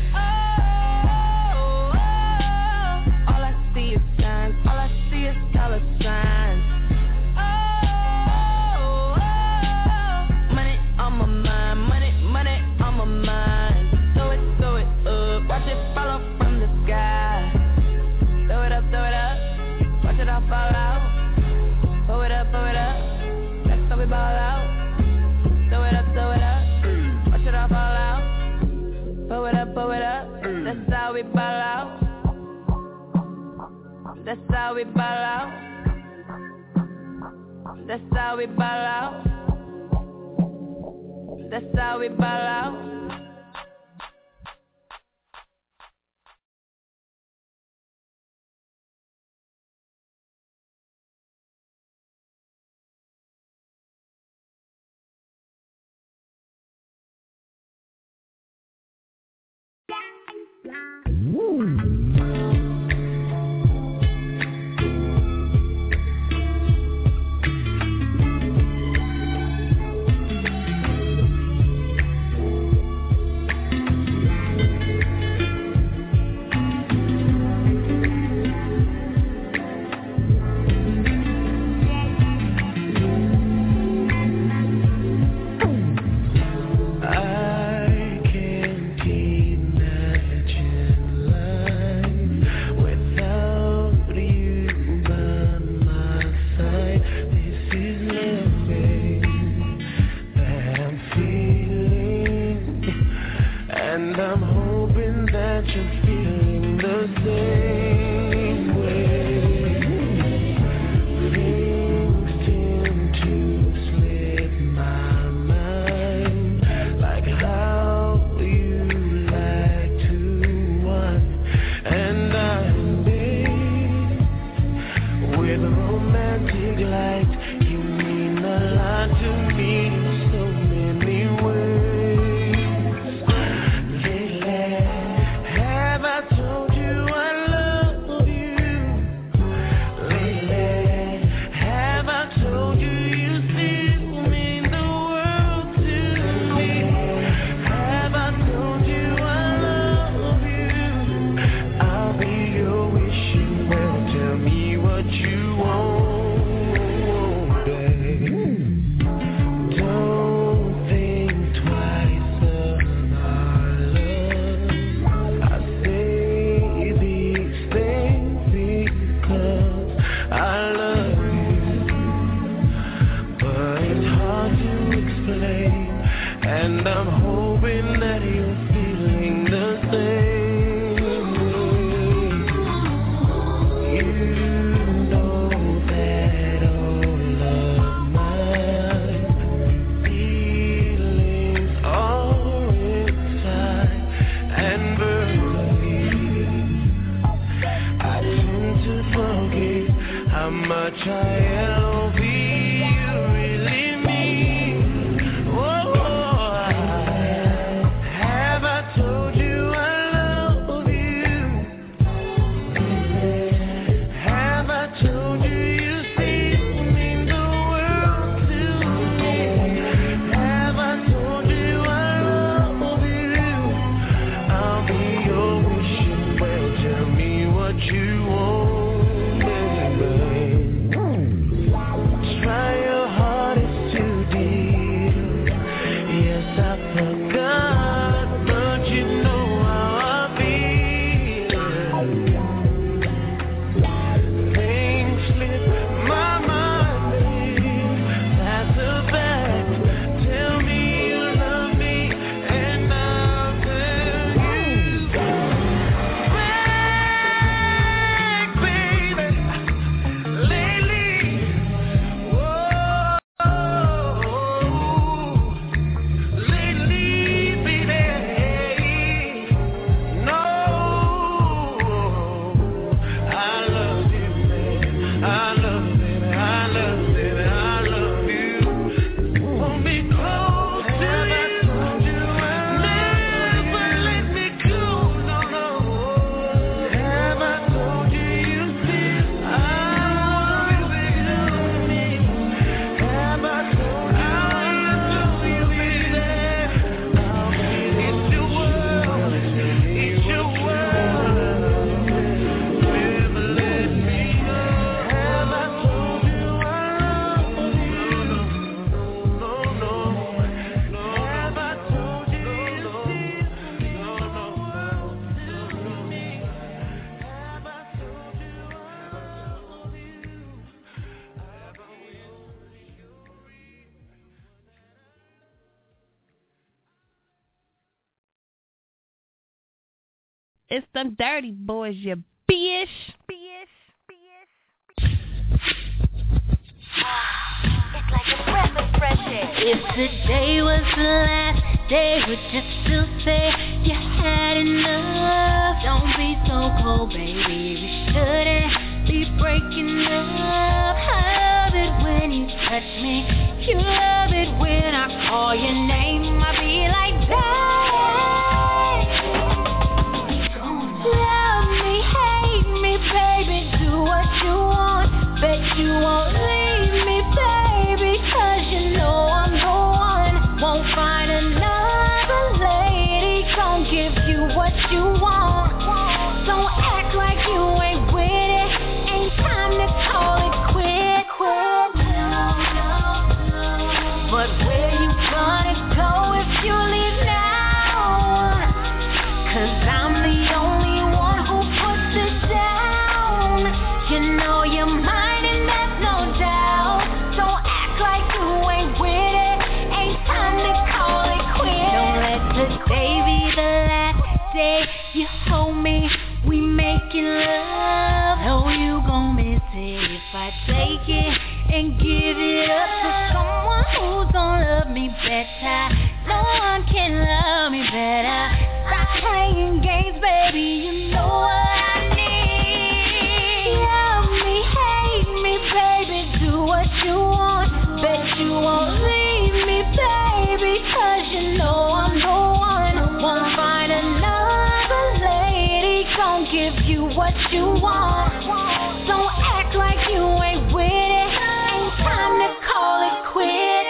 S2: Oh, all I see is signs. All I see is dollar signs. Oh, money on my mind. Money on my mind. Throw it up. Watch it fall off from the sky. Throw it up. Watch it all fall out. Throw it up. That's how we ball out. Throw it up. Watch it all fall out. Throw it up. That's how we ball out. That's how we ball out. That's how we ball out. That's how we ball out.
S17: It's them dirty boys, you bitch.
S15: It's like a breath of fresh air. If today was the last day, would you still say you had enough? Don't be so cold, baby. We shouldn't be breaking up. I love it when you touch me. You love it when I call your name. I be like that. Love me, hate me, baby. Do what you want. Bet you won't leave me, baby. 'Cause you know I'm the one. Won't find another lady. Gon' give you what you want. Don't act like you ain't with it. Ain't time to call it quit. But where you gonna go if you leave now? 'Cause I'm the only one who puts it down. You know you're mine and that's no doubt. Don't act like you ain't with it. Ain't time to call it quits. Don't let today be the last day you hold me. We making love. Know you gon' miss it if I take it and give it up to someone who's gon' love me better. No one can love me better. Stop playing games, baby. You know what I need. Love me, hate me, baby. Do what you want. Bet you won't leave me, baby. 'Cause you know I'm the one. Won't find another lady. Gon' give you what you want. Don't act like you ain't with it. Ain't time to call it quit.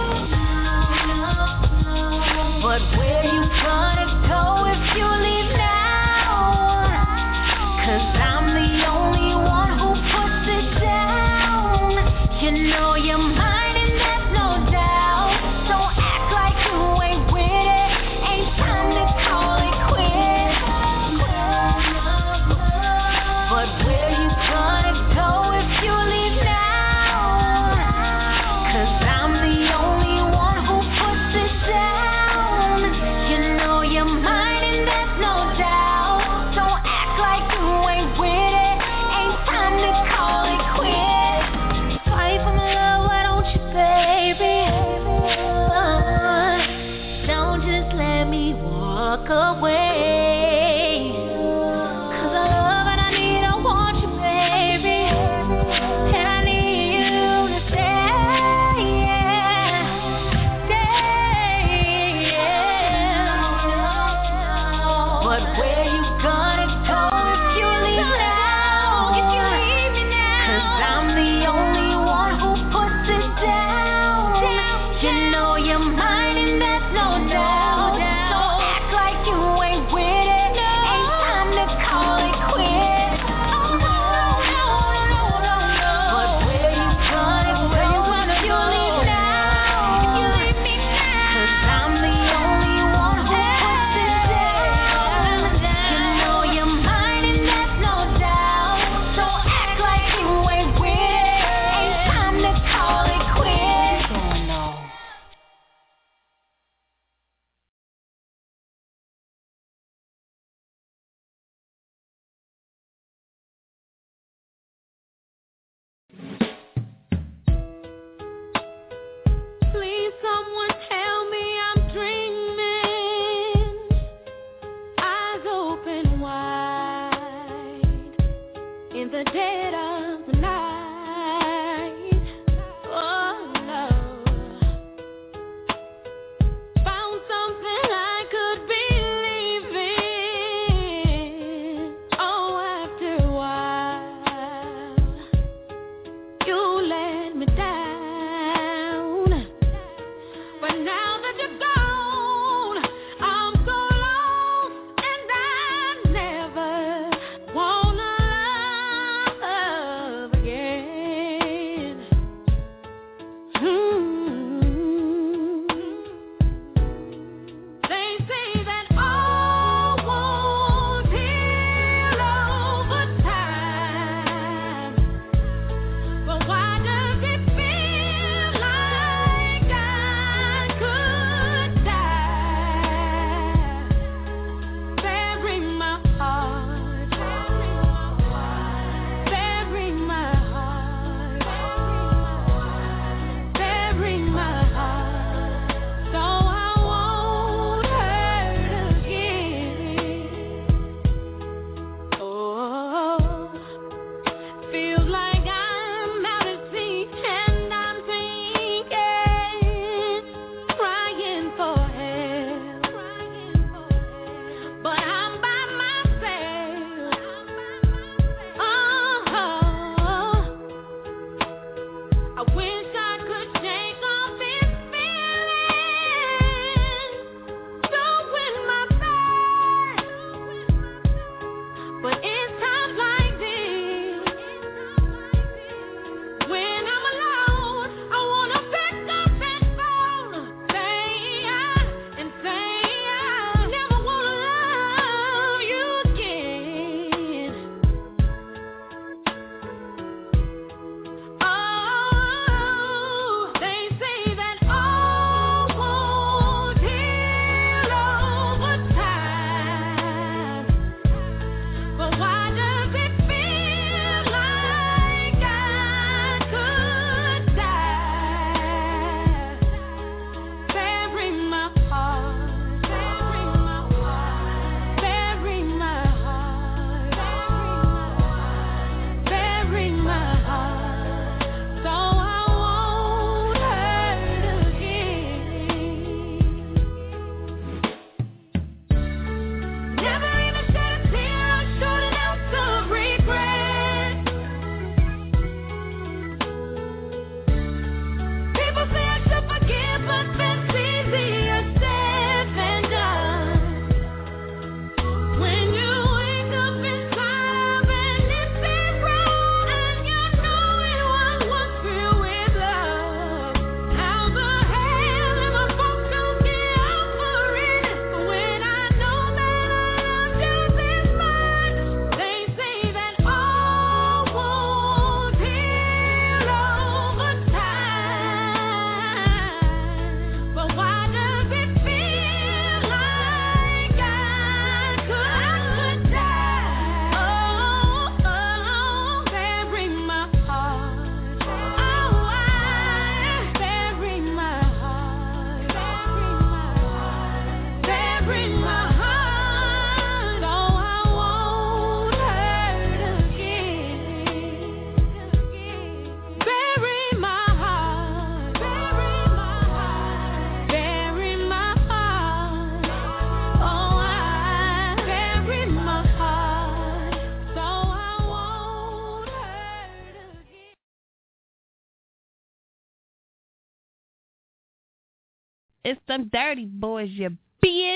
S15: But where you gonna go if you leave now? 'Cause I'm the only one who puts it down. You know you're mine and that's no doubt. Don't act like you ain't with it. Ain't time to call it quit. But where you gonna go if you leave now? 'Cause I'm the only one who puts it down. You know you're mine and that's no doubt. Don't act like you ain't with it. Ain't time to call it quit. Fight for my love, why don't you, baby? Don't just let me walk away. 'Cause I love and I need, I want you, baby. And I need you to stay, But where you gonna go if you leave now? 'Cause I'm the only one who puts it down. You know you're mine and that's no doubt. Don't act like you ain't
S17: It's them dirty boys, you bitch.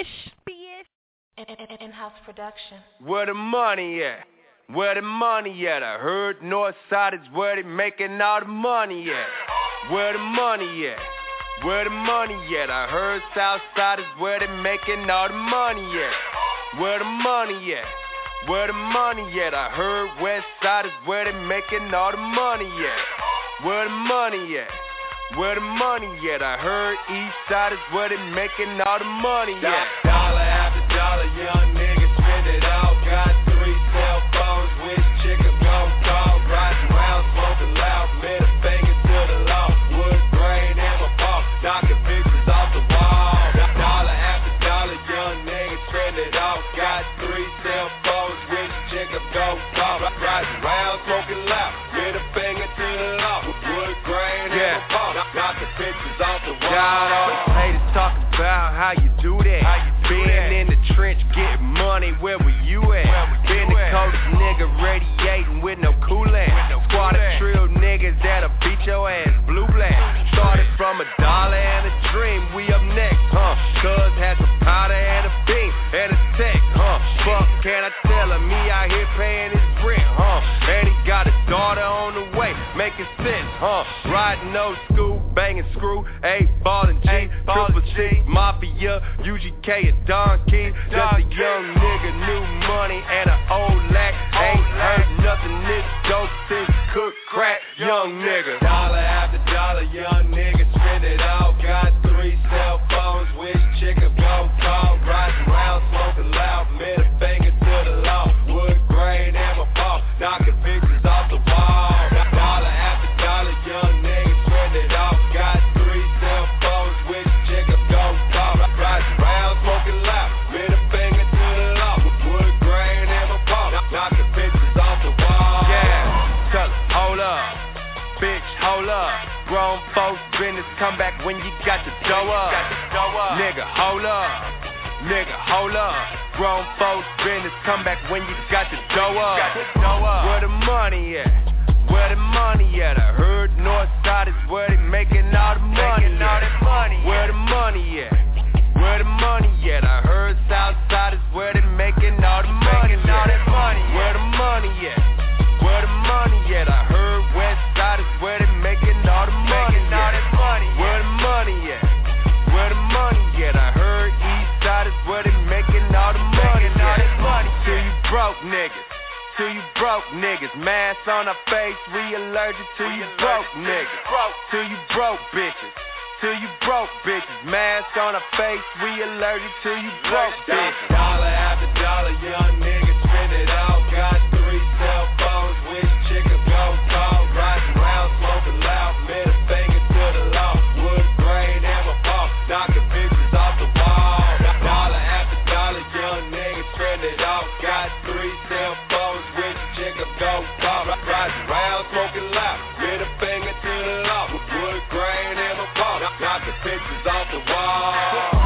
S15: In-house production.
S18: Where the money at? Where the money at? I heard North Side is where they making all the money at. Where the money at? Where the money at? I heard South Side is where they making all the money at. Where the money at? Where the money at? I heard West Side is where they making all the money at. Where the money at? Where the money at? I heard East Side is where they making all the money at.
S19: Dollar after dollar, young niggas spend it all. Got 3 cell phones, which chicken gon' call. Riding around, smoking loud, middle finger to the law. Wood grain in my paw, knocking pictures off the wall. Dollar after dollar, young niggas spend it all. Got 3 cell phones, which chicken gon' call. Riding around, smoking loud, middle finger to the law. Wood grain in my paw, knocking pictures off the wall.
S18: Y'all always haters talk about how you do that. Been in the trench getting money, where were you at? Been the coldest nigga radiating with no coolant. Squad of trill niggas that'll beat your ass blue black. Started from $1 and a dream, we up next, Cuz had some powder and a beam and a tech, Fuck can I tell him, he out here paying his rent, And he got a daughter on the way, making sense, Riding old school, banging screw, 8 ball and G, Triple C, Mafia, UGK and Don Key. Just a young nigga, new money and an old lack. Ain't heard nothing, this dope since cook crack, young nigga.
S19: Dollar after dollar, young niggas spend it all. Got 3 cell phones, which chicken gon' call. Riding around, smoking loud, middle finger to the law. Wood grain in my paw, knocking pictures off the wall. Dollar after dollar, young niggas spend it all. Got 3 cell phones, which chicken gon' call. Riding around, smoking loud, middle finger to the law. Wood grain in my paw, knocking pictures off the wall.
S18: Yeah, tell her, hold up, bitch, hold up. Grown folks business come back when you got the dough up. Nigga, hold up. Nigga, hold up. Grown folks business come back when you got the dough up. Where the money at? Where the money at? I heard North Side is where they making all the money at. Where the money at? Where the money at? I heard South Side is where they making all the money at. Where the money at? Where the money at? I heard West Side is where they making all the money at. Where the money at? Where the money at? I heard East Side is where they making all the money at. To you broke niggas. To you broke niggas, mask on our face, we allergic to you broke niggas. To you broke bitches, to you broke bitches, mask on our face, we allergic to you broke bitches.
S19: Dollar after dollar, young niggas spend it all. Got 3 cell phones, which chicken gon' call. Riding around, smoking loud, middle finger to the law. Wood grain in my paw, knocking pictures off the wall. Dollar after dollar, young niggas spend it all. Got 3 cell phones, which chicken gon' call. Riding around, smoking loud, middle finger to the law. Wood grain in my paw, knocking pictures off the wall.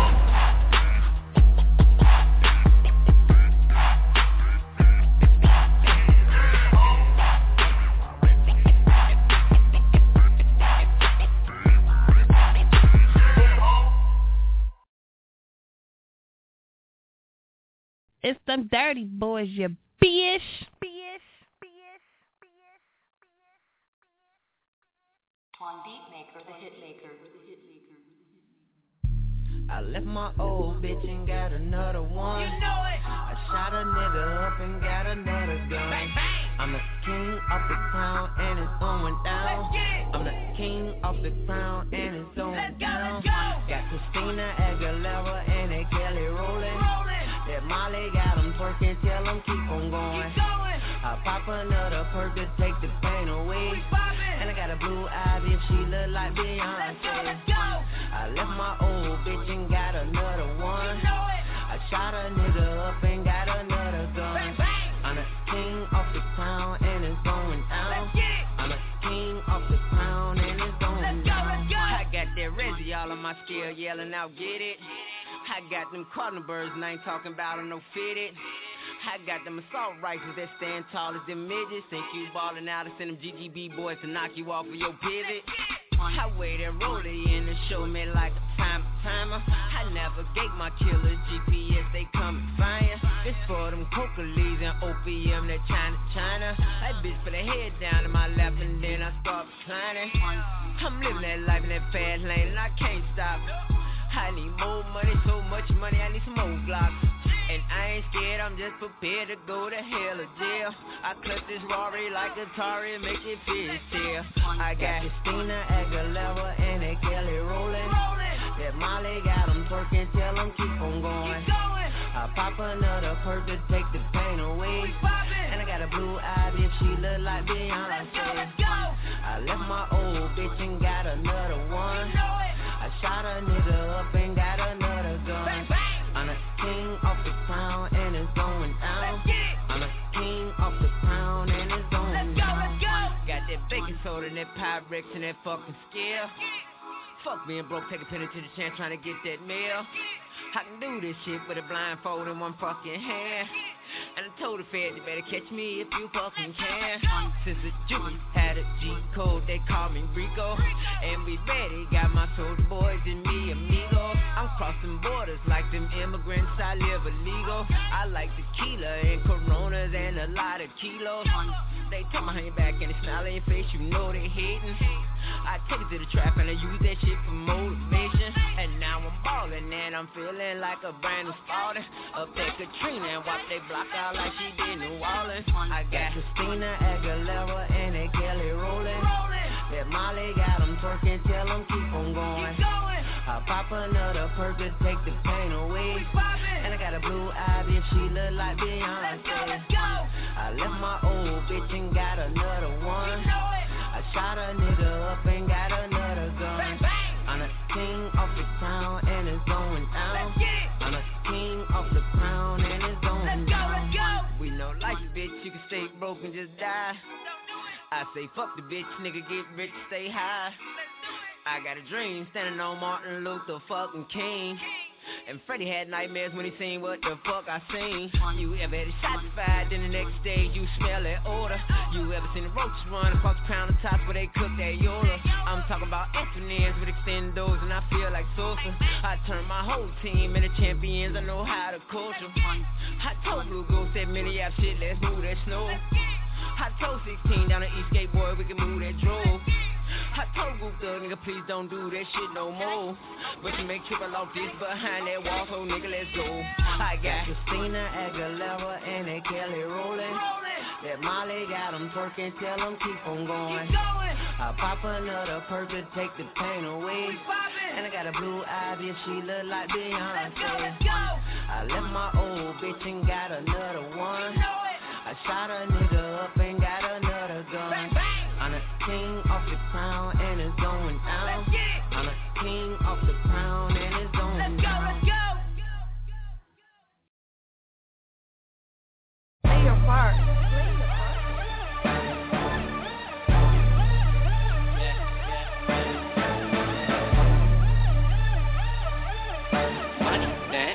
S17: It's them dirty boys, you bitch.
S15: Twan Beatmaker, the hit maker.
S20: I left my old bitch and got another one. You know it. I shot a nigga up and got another gun. Bang, bang. I'm the king of the crown and it's going down. I'm the king of the crown and it's going down. Got Christina Aguilera and a Kelly rolling. That Molly got them twerking, tell them keep on going. I pop another perk to take the pain away. And I got a blue eye bitch, she look like Beyonce. I left my old bitch and got another one. I shot a nigga up and got another gun. I'm the king of the crown and it's going down. I'm the king of the crown and it's going down. I got that Reggie all on my scale yelling out, get it. I got them cardinal birds and I ain't talking about them no fitted. I got them assault rifles that stand tall as them midgets. Think you ballin' out and send them GGB boys to knock you off of your pivot. I waited and rolled it in and show me like a time timer. I navigate my killers, GPS, they come and find ya. It's for them coca leaves and opium, that China. That bitch put her head down in my lap and then I start reclining. I'm living that life in that fast lane and I can't stop. I need more money, so much money, I need some more Glocks. And I ain't scared, I'm just prepared to go to hell or jail. I clip this Rari like Atari and make it fishtail. I got Christina Aguilera and that Kelly rolling. That Molly got them twerking, tell them keep on going. I pop another perk to take the pain away. And I got a blue eye bitch, she look like Beyonce. I left my old bitch and got another one. I shot a nigga up and got another gun. I'm a king off the crown and it's going down. I'm a king off the crown and it's going down. Got that baking soda and that Pyrex and that fucking scale. Fuck being broke, take a penny to the chance trying to get that meal. I can do this shit with a blindfold in one fucking hand. And I told the Fed, you better catch me if you fucking can. Since the Jews had a G-code, they call me Rico. And we ready, got my soldier boys and me amigo. I'm crossing borders like them immigrants, I live illegal. I like tequila and Coronas and a lot of kilos. They tell me hang back and they smile in your face, you know they hating. I take it to the trap and I use that shit for motivation. And now I'm ballin' and I'm feeling like a brand new Spalding. Up at Katrina and wipe they block out like she did New Orleans. I got Christina Aguilera and that Kelly rolling. That Molly got them twerking, tell them keep on going. I pop another perk to take the pain away. And I got a blue eye bitch, she look like Beyonce. I left my old bitch and got another one. I shot a nigga up and got another gun. I'm a king off the crown and it's going down. I'm a king off the crown and it's going down. We know life, bitch, you can stay broke and just die. I say fuck the bitch, nigga, get rich, stay high. I got a dream, standing on Martin Luther fucking King. And Freddie had nightmares when he seen what the fuck I seen. You ever had a shot fired, then the next day you smell that odor? You ever seen the roaches run across the countertops where they cook that Yola? I'm talking about Antonin's with extendos and I feel like Sosa. I turned my whole team into champions, I know how to coach them. I told Blue Ghost that many app shit, let's move that snow. I told 16 down the Eastgate, boy, we can move that drove. I told Group Thug, nigga, please don't do that shit no more. But you make triple off this behind that wall, so nigga, let's go. I got Christina Aguilera and that Kelly rolling. That Molly got them twerking, tell them keep on going. I pop another perk to take the pain away. And I got a blue eye bitch, she look like Beyonce. I left my old bitch and got another one. I shot a nigga up and got another gun. I'm a king off the crown and it's going down. I'm a king off the crown and it's going down.
S2: Play your part.
S12: Money, man.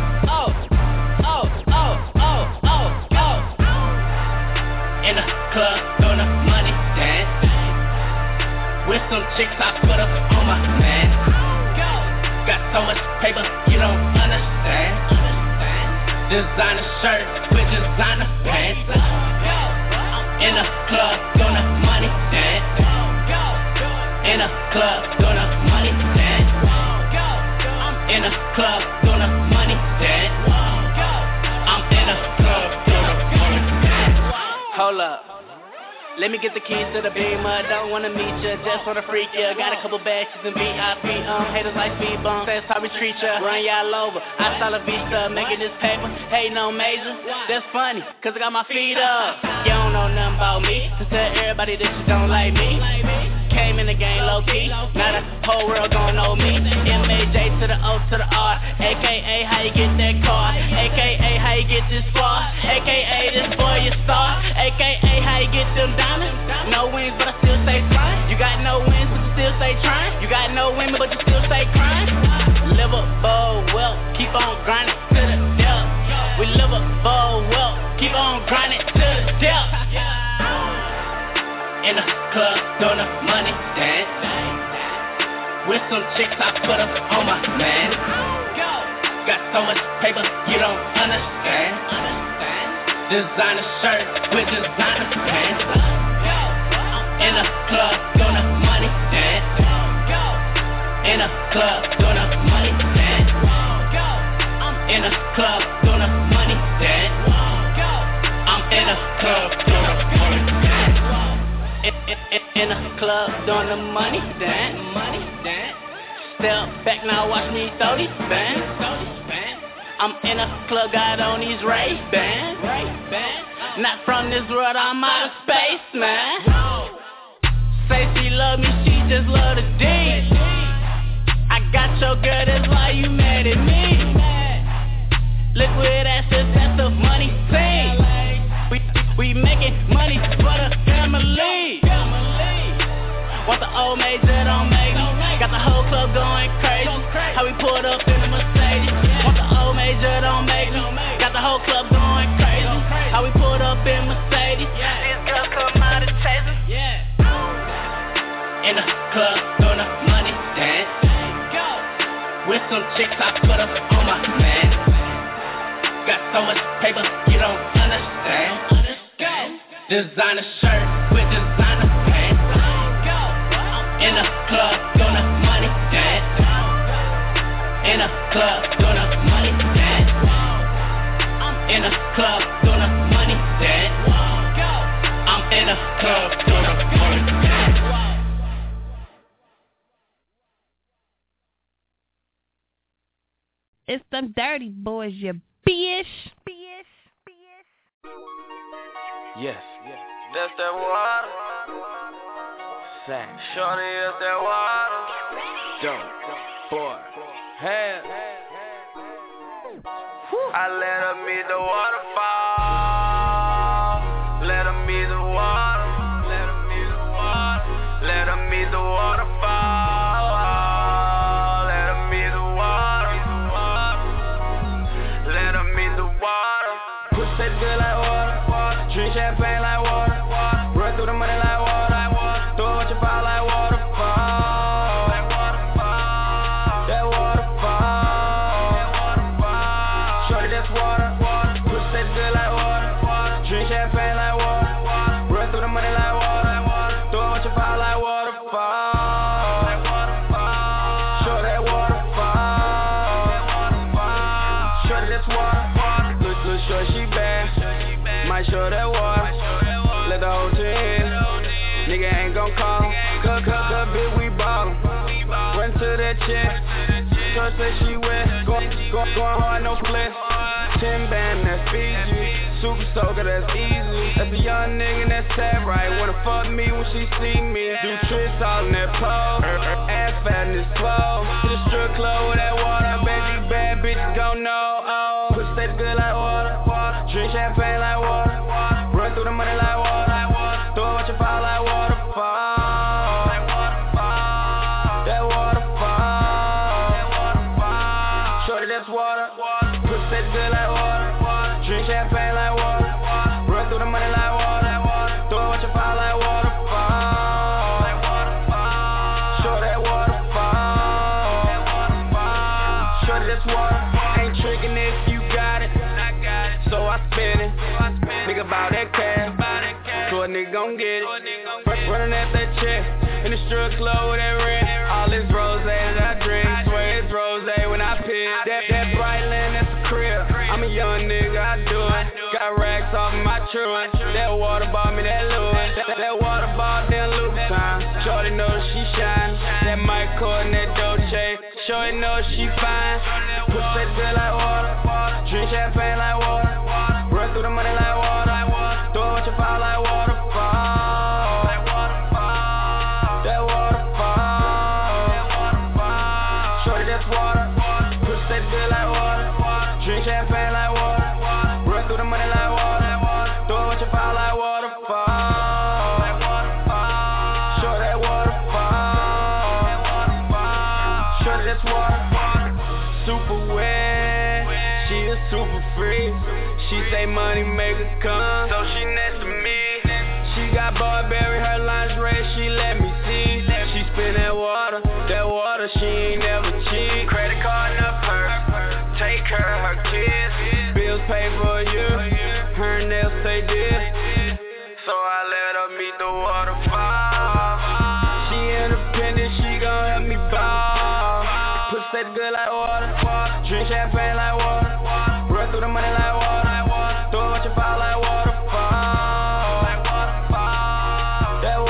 S12: In the club, doing the money dance. With some chicks, I put up on my man. Got so much paper, you don't understand. Designer shirt with designer pants. In the club, doing the money dance. In the club, doing the money dance. In the club, doing the money dance. I'm in the club, doing the money dance. Hold up. Let me get the keys to the Beamer. Don't wanna meet ya, just wanna freak ya. Got a couple badges in VIP. Haters like speed bumps. That's how we treat ya. Run y'all over. I saw la vista, making this paper. Hey, no major. That's funny, cause I got my feet up. You don't know nothing about me. To tell everybody that you don't like me. Came in the game low key. Now the whole world gon' know me. M-A-J to the O to the R. AKA how you get that car. AKA how you get this far. AKA this boy you star. AKA how you get them diamonds. No wins, but I still stay flying. You got no wins, but you still stay trying. You got no women, but you still stay crying. Live up, bold, well, keep on grinding to the depth. We live up, bold, well, keep on grinding to the depth. In the club, doing the money dance. With some chicks, I put them on my man. Got so much paper, you don't understand. Designer shirt with designer pants. In a club, doing a money dance. In a club, doing a money dance. I'm in a club, doing a money dance. I'm in a club, doing a money dance. In a club, doing the money dance. Step back now, watch me throw these bands. I'm in a club, got on these Ray-Bans. Not from this world, I'm out of space, man. Say she love me, she just love the D. I got your girl, that's why you mad at me. Liquid assets, that's the money thing. We making money for the family. Want the old maid that don't make me. Got the whole club going crazy. How we pulled up in the Mercedes. Want the old maid that don't make me. Got the whole club going crazy. How we pulled up in Mercedes. These girls come out and chase us. In the club, doing a money dance. With some chicks, I put them on my man. Got so much paper, you don't understand. Designer shirt with designer pants. In a club, doing a money dance. In a club, doing a money dance. I'm in a club, doing a money dance. I'm in a club, doing a money dance.
S17: It's them dirty boys, you bitch.
S18: Yes. That's that water. Sang. Shorty is that water. Don't. Boy. Hands. I let her meet the waterfall. Let her meet the water. Let her meet the water. Let her meet the waterfall. Let her meet the water. Let her meet the water. Push that good like water. Drink champagne like water. Run through the money like water. Throw what you fall like waterfall. That waterfall. Shorty, that's water. Push that good like water. Drink champagne like water. Run through the money like water. Throw what you fall like waterfall. Shorty, that waterfall. Shorty, that's water. Look, short, she bad. Might show that water. Let the whole team in. Nigga ain't gon' call. Good, bitch, we ballin'. Run to that chick. So say she wet. Going hard, no flip. 10 band, that's Fiji. Super soaker, that's easy. That's a young nigga that's sad right. Wanna fuck me when she see me. Do tricks all in that pole. Ass fat and it's slow. To the strip club with that water. I bet these bad bitches gon' know. Oh, push that good like water. Drink champagne like water. Run through the money like water. Throw what you fall like waterfall. That waterfall. Shorty, that's water. Push that good like water. Drink champagne like water. Run through the money like water. Throw what you fall like waterfall. Shorty, that waterfall. Shorty, that's water. Ain't tricking if you got it. So I spin it. Think about that cash. So a nigga gon' get it. Running at that check. In the strip club with that rent. All this rose that I drink. Swear it's rose when I piss. That bright land, that's a crib. I'm a young nigga, I do it. Got racks off of my truant. That water bought me that Louis. That water bought then Luke time. Shorty knows she shine. That Michael and that Dolce. Shorty knows she fine. Push that good like water. Drink champagne like water. Run through the money like water. Throw what you fall like waterfall. That waterfall. Shorty, that's water. Push that good like water. Drink champagne like water. Run through the money like water. Throw what you fall like waterfall. Shorty, that waterfall. Shorty, that's water. Super wet. She is super free. She say money make her come, so she next to me. She got Burberry, her lingerie, she let me see. She spin that water, she
S16: champagne like water. Run through the money like water. Throw it what you fall like waterfall. That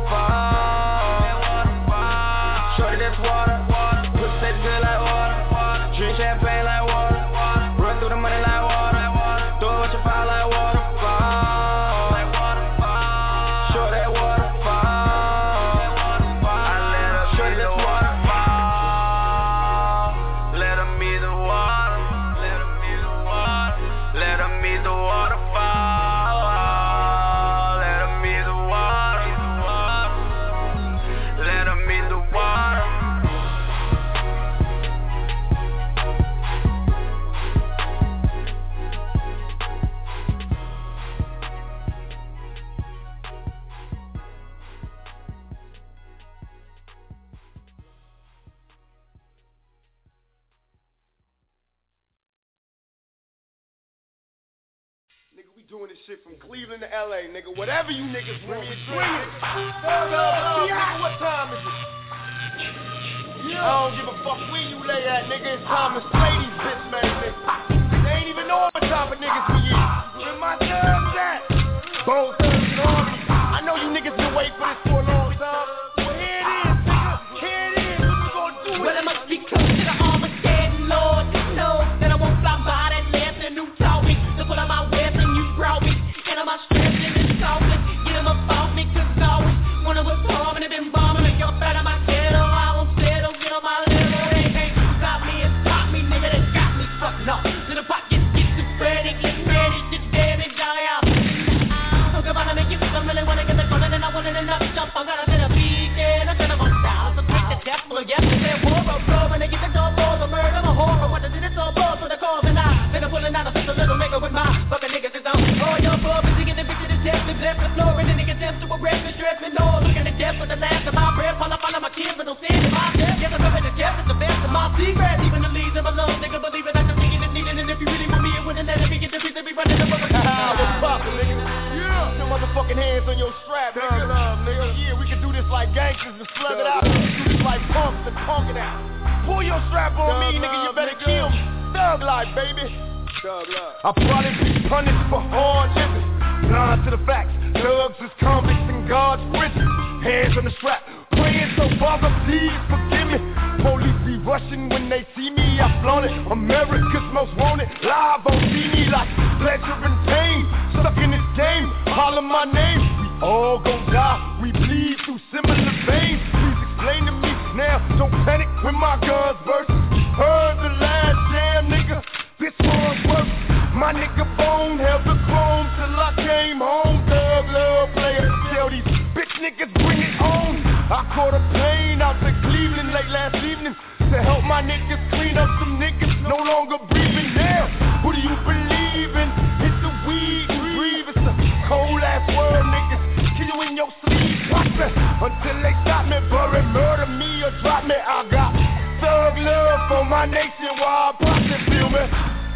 S16: waterfall. Shorty, that's water. Pussy taste good like water. Drink champagne like water. Run through the money like water. Throw it what you fall like waterfall. Shorty, that waterfall. Shorty, that's waterfall. Let them be the water. Let them be the waterfall. Let them be the water. Let them be the water.
S9: Nigga, we doing this shit from Cleveland to LA, nigga. Whatever you niggas want, bring it. Nigga, what time is it? I don't give a fuck where you lay at, nigga. It's time to slay these bitch man niggas. They ain't even know what type of niggas we is. Where my thugs at? Both thugs and army. I know you niggas been waiting for this for a long time. Well, here it is, nigga. Here it is. What you gonna do with it?
S3: Well, I must be close to the Armageddon, Lord. Know that I won't fly by that left and who taught me to put on my weapon. You brought me, and I'm stressed and it's softly. Get him up off me, cause always when I was home and it been bombing, and you're out of my ghetto. I won't settle, get on my level. They can't stop me and stop me, nigga. They got me fucking up. Little pockets get too frantic, get ready to damage all y'all. Talk about to make you feel, I really wanna get the gun and I want it enough to jump. I'm gonna get a big and I'm gonna go down. So take the death for yesterday, war of love, and they get the door balls of murder, a horror. What does it all balls for the cause and I? Been pulling out a pistol, little nigga with my fucking niggas is on. All your bub is getting the bitch to the death, and left the floor, and the niggas them to arrest and stress me. No, looking at death for the last of my breath. All up my kids, but don't stand in my death. Yes, I'm coming to death, it's the best of my secret. Even the leaves of my lungs, nigga, believe it, I can think it is needed. And if you really want me, it wouldn't let it be get the piece that be running up on my
S9: what's poppin', nigga? Yeah. Your motherfucking hands on your strap, nigga. Nigga. Yeah, we can do this like gangsters and slug it out. We can do this like punks and punk it out. Pull your strap on me, nigga, you better kill me. Thug life, baby. I'll probably be punished for hard living. Blind to the facts, thugs is convicts in God's prison. Hands on the strap, praying so Father, please forgive me. Police be rushing when they see me, I flaunt it. America's most wanted, live on TV like pleasure and pain. Stuck in this game, holler my name. We all gon' die, we bleed through similar veins. Please explain to me now, don't panic when my guns burst. Heard the last jam, nigga, this one's worse. My nigga Bone held the chrome till I came home. Thug love player, tell these bitch niggas bring it on. I caught a plane out to Cleveland late last evening to help my niggas clean up some niggas no longer breathing. Now, who do you believe in? It's the weed you breathe. It's the cold ass world, niggas. Kill you in your sleep, watch me until they stop me, bury, murder me or drop me. I got thug love for my nation while I pop it, feel me?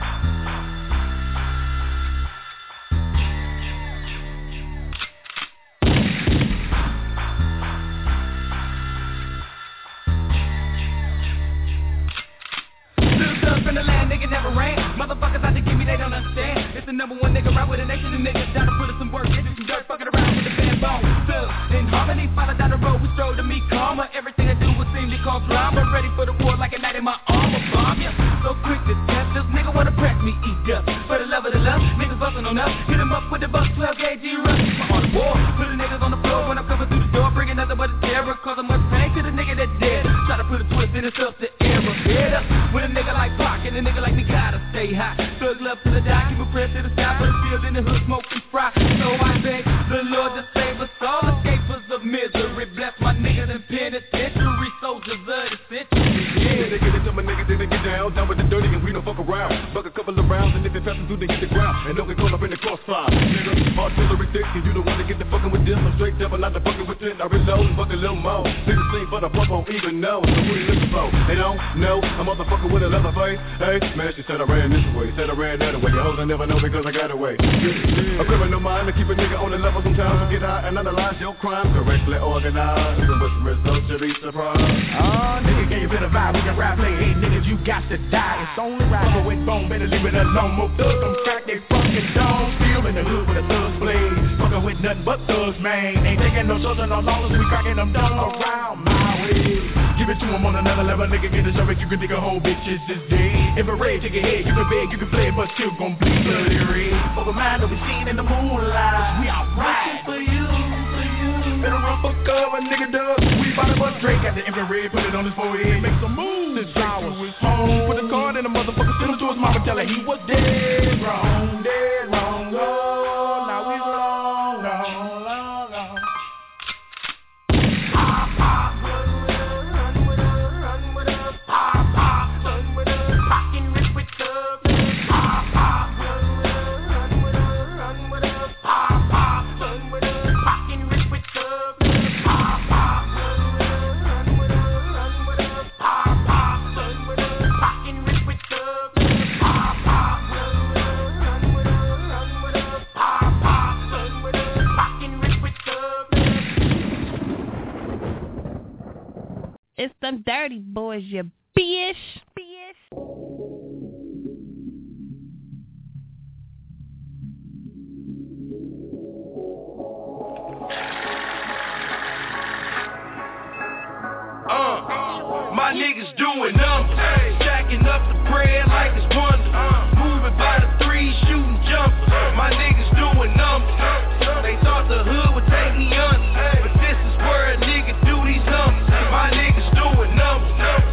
S16: From the land, nigga never ran. Motherfuckers out to give me, they don't understand. It's the number one nigga right with a nation of niggas down to put in some work, into some dirt, fucking around with the band bone. Thugs in harmony, follow down the road, we stroll to meet karma. Everything I do will seem to cause drama. Ready for the war like a knight in my armor, bomb ya. So quick to test this nigga wanna press me, eat dust. For the love of the love, niggas bustin' on us. Hit him up with the bus 12 gauge rush. On the war, put the niggas on the floor when I'm coming through the door, bringing nothing but a terror. Cause I'm much pain to the nigga that's dead. Try to put a twist in himself to error. Head up with a nigga like Pac and a nigga like me gotta stay high. Thug love to the die, keep a press to the sky. But the field in the hood, smoke and fry. So I beg the Lord to save us all, escapers of misery. Bless my niggas in penitentiary, soldiers of the century. Yeah,
S6: they get it to my niggas, they get down with the dirty and we don't fuck around. Buck a couple of rounds and if they pass them through, they hit the ground. And don't get caught up in the crossfire. Nigga, artillery thick and you don't want to get the fucking with them. I'm straight devil, not the fucking with it. I reload and fuck a little more. Niggas sing but I pump on even know. So who they looking for? They don't know. A motherfucker with a leather face. Hey, man, she said I ran this way, said I ran that way. Your hoes I never know because I got away. A criminal mind to keep a nigga on the level sometimes. To get high and analyze your crime correctly organized. With the results you'll be surprised.
S8: Oh, nigga, gave you a better vibe. We can rap, play. Hey, niggas, you got to die. It's only right
S6: Fucker with bone, better leave it alone. More thugs, I'm crack, they fucking don't. Still in the hood with a thug's blade. Fucker with nothing but thugs, man. Ain't taking no children no longer, we cracking them down around my way. Give it to him on another level, nigga, get the service, you can think a whole bitch is dead. Infrared, take your head, you can beg, you can play, but still gon' bleed bloody red. Over mind that we seen in the moonlight, we alright. For you. Better run for cover, nigga, dub. We bout to bust Drake at the infrared, put it on his forehead, make some moves. This guy was home, put the card in the motherfucker, send him to his mama, tell her he was dead wrong, oh, now we long, long, long, long.
S17: It's them dirty boys, you bitch.
S11: My niggas doing numbers, stacking up the bread like it's wonder. Moving by the three, shooting jumpers. My niggas doing numbers. They thought the hood would take me under, but this is where a nigga do these numbers. My niggas doing numbers.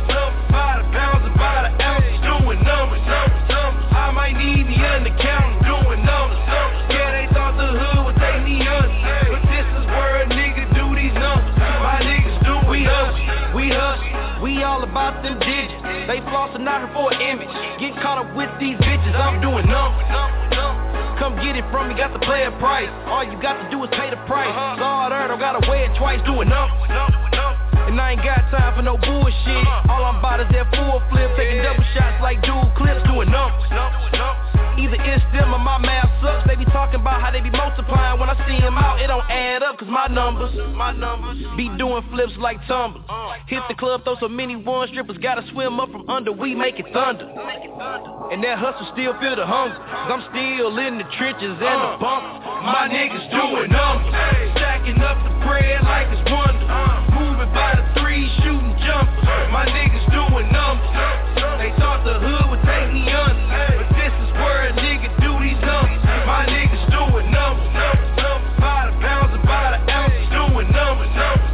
S11: By the pounds and by the ounces, doing numbers. I might need me an accountant doing numbers. Yeah, they thought the hood would take me under, but this is where a nigga do these numbers. My niggas do, we hustle. We all about them digits. They flossing out here for an image. Get caught up with these bitches, I'm doing numbers. Come get it from me, got to pay a price. All you got to do is pay the price. Saw it, don't gotta weigh it twice, doing numbers. And I ain't got time for no bullshit. All I'm about is that full flip, taking double shots like dual clips, doing numbers. Either it's them or my math sucks. They be talking about how they be multiplying. When I see them out, it don't add up, cause my numbers be doing flips like tumblers. Hit the club, throw so many one strippers, gotta swim up from under, we make it thunder. And that hustle still feel the hunger, cause I'm still in the trenches and the bunkers. My niggas doing numbers, stacking up the bread like it's wonder. Moving by the three, shooting jumpers. My niggas doing numbers. They thought the hood would take me under, but this is where a nigga do these numbers. My niggas doing numbers. By the pounds and by the ounces, doing numbers.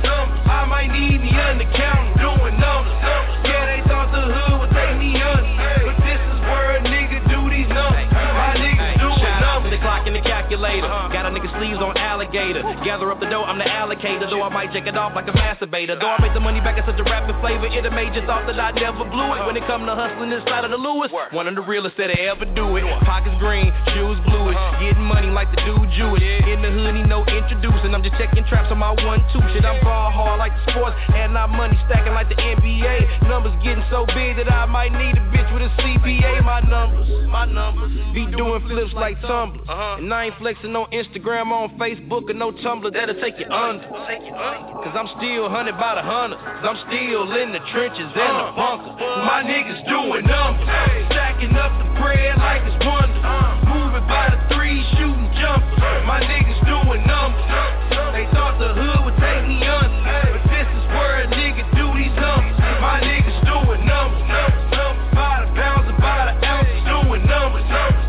S11: I might need me an accountant doing numbers. Yeah, they thought the hood would take me under, but this is where a nigga do these numbers. My niggas doing numbers. The clock and the calculator. Got a nigga sleeves on alligator. Gather up the dough, I'm the allocator. Though I might jack it off like a masturbator. Though I make the money back in such a rapid flavor, it'll made you thought that I never blew it. When it come to hustling inside of the Lewis, one of the realest that I ever do it. Pockets green, shoes bluish, getting money like the dude Jewish. In the hood, he no introducing. I'm just checking traps on my 1-2 shit. I'm ball hard like the sports, and I'm money stacking like the NBA. Numbers getting so big that I might need a bitch with a CPA. My numbers be doing flips like tumblers. And I ain't flexing on Instagram, on Facebook, or no Tumblr, that'll take you under. Cause I'm still 100 by the 100, cause I'm still in the trenches and the bunkers. My niggas doing numbers, stacking up the bread like it's wonder. Moving by the three, shooting jumpers. My niggas doing numbers. They thought the hood would take me under, but this is where a nigga do these numbers. My niggas doing numbers. By the pounds and by the ounces, doing numbers.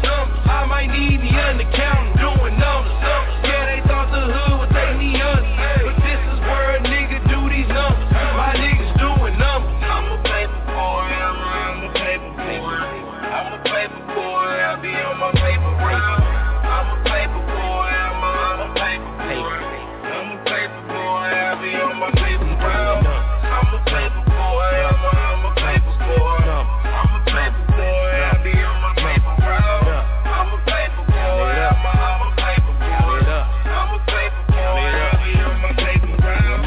S11: I might need me an accountant doing numbers. Yeah, they thought the hood would take me under, but this is where a nigga do these numbers. My niggas doing numbers. I'm a paper boy, I'm a paper boy. I'm a paper boy, I be on my paper route. I'm a paper boy, I'm a paper boy. I'm a paper boy, I be on my paper route. I'm a paper boy, I'm a paper boy. I'm a paper boy, I be on my paper route. I'm a paper boy, I'm a paper boy. I'm a paper boy, I be on my paper route.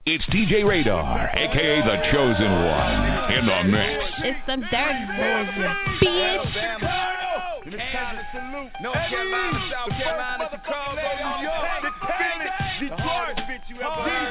S21: It's DJ Radar, a.k.a. The Chosen One, in the mix.
S17: It's some dirty boys, bitch.
S19: Carolina, salute. North Carolina, South Carolina, Chicago, New York, Detroit, the hardest bitch you ever heard.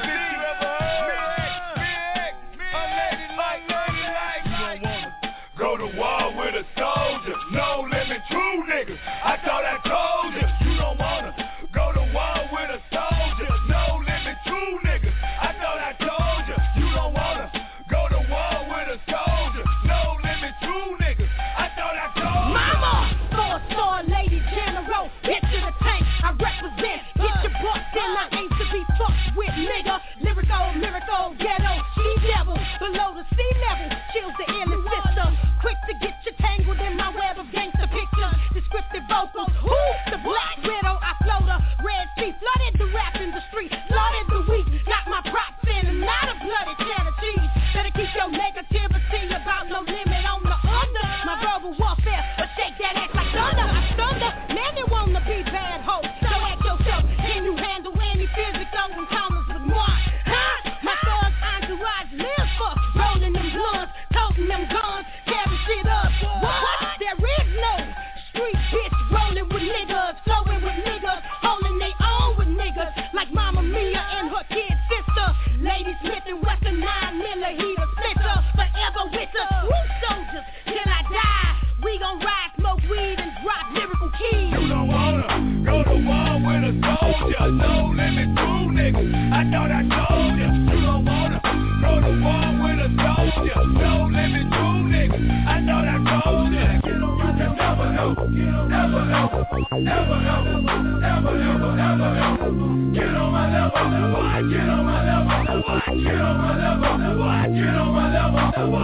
S19: Unladylike. You don't wanna go to war with a soldier. No limit, true niggas. I thought I told you. You don't wanna go to war with a soldier. No limit, true niggas. I thought I told you. You don't wanna go to war with a soldier. No limit, true niggas. I thought I told you.
S22: Mama, four-star lady general, bitch to the tank. I represent. Get your butt in. I ain't to be fucked with, nigga. Lyrical, ghetto, she devil. Below the sea level, chills the endless system. Quick to get you tangled in my web of gangster pictures. Descriptive vocals. Who's the black widow? I float a red sea. Flooded the rap industry. Flooded the weak. Got my props in and not a bloody cheddar cheese. Better keep your negativity about no limit on the under. My verbal warfare, but shake that ass like thunder. I thunder. Man, they wanna be bad hoes. So ask yourself, can you handle any physical encounters with moi? Huh? My thug entourage lives for rolling them blunts, toting them guns, carrying shit up. What? There is no street bitch rolling with niggas, flowing with niggas, holding they own with niggas, like Mama Mia and her kid sister. Lady Smith and Western 9mm splitter, forever with us. Woo soldiers till I die. We gon' ride, smoke weed, and drop lyrical keys.
S19: You don't wanna go to war with a soldier. No limit, true niggas. I thought I told you. You don't wanna go to war with a soldier. No limit, true niggas. I thought I told you. You can never know. Never know. Never know. Never, never, never know. Get on my level. Get on my level. Get on my level. Get on my level.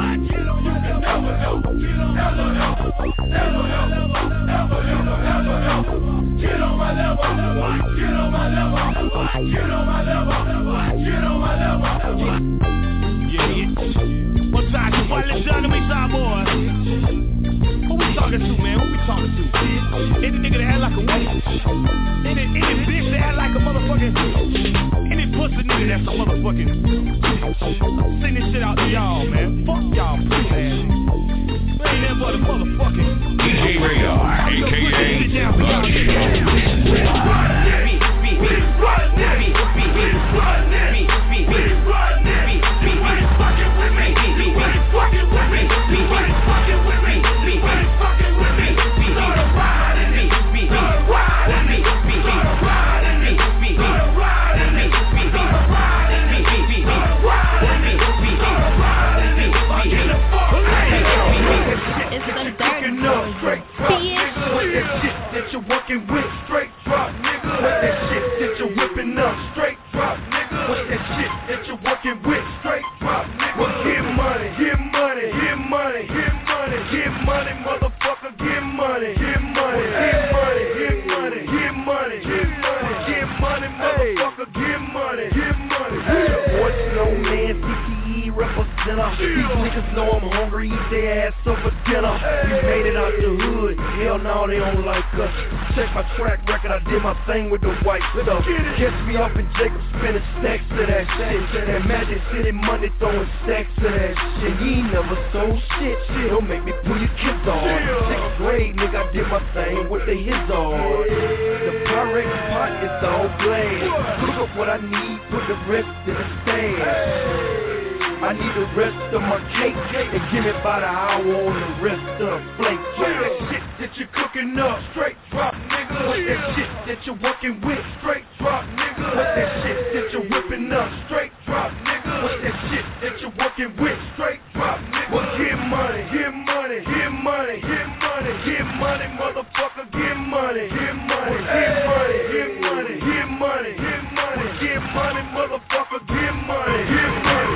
S19: You can never know. Never know. Never know. Never, never, never know. Get on my level. Get on my level. Get on my level. Get on my level.
S23: Yeah. What's up? What let's done to me, side boy? Who we talking to, man? Who we talking to? Any nigga that act like a woman? Any bitch that act like a motherfucking? Any pussy nigga that's a motherfucking? Send this shit out to y'all, man. Fuck y'all, pussy ass. Ain't that but a motherfucking
S21: DJ Radar,
S17: It's some dirty boys,
S19: that shit that you're working with, straight drop, nigga. What that shit that you're whipping up, straight drop, nigga. What that shit that you're working with, straight drop, nigga. Well, get money, get money, get money, get money, get money, motherfucker, get money, get money, get money, get money, get money, get money, get money, motherfucker, get money, get money. What's no man, CTE representer. These niggas know I'm hungry, eat their ass up for dinner. We made it out the hood, hell no, they don't like us. Check my track record, I did my thing with the white stuff. Catch me up in Jacob spinning stacks to that shit. That Magic City money throwing stacks to that shit. You ain't never sold shit, don't make me pull your kids on. 6th grade, nigga, I did my thing with the his on. The Pyrex pot is all glass. Cook up what I need, put the rest in the stand. I need the rest of my cake, and give me about an hour on the rest of the flake. What that shit that you're cooking up, straight drop, nigga. What that shit that you're working with, straight drop, nigga. What that shit that you're whipping up, straight drop, nigga. What that shit that you're working with, straight drop, nigga. Well, get money, get money, get money, get money, get money, motherfucker, get money, get money, get money, get money, get money, get money, get money, motherfucker, get money, get money.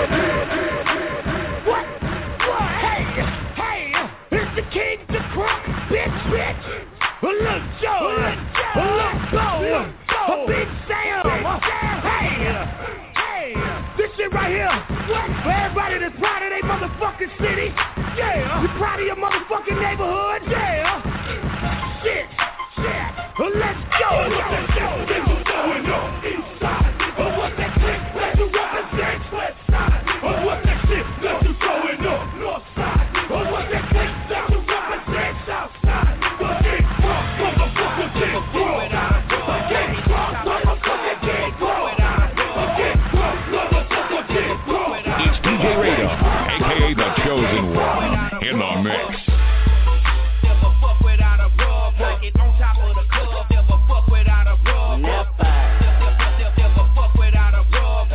S19: King the crop, bitch. Look, Joe, look, Bo, Big Sam. Hey, this shit right here. For everybody that's proud of their motherfucking city. Yeah, you proud of your motherfucking neighborhood. Yeah, shit. Let's go. What's that shit that you going on inside? What's that click that you represent?
S21: in the mix.
S11: Never fuck without a rub. Like it on top of the club. Never fuck without a rub. Never fuck without a rub.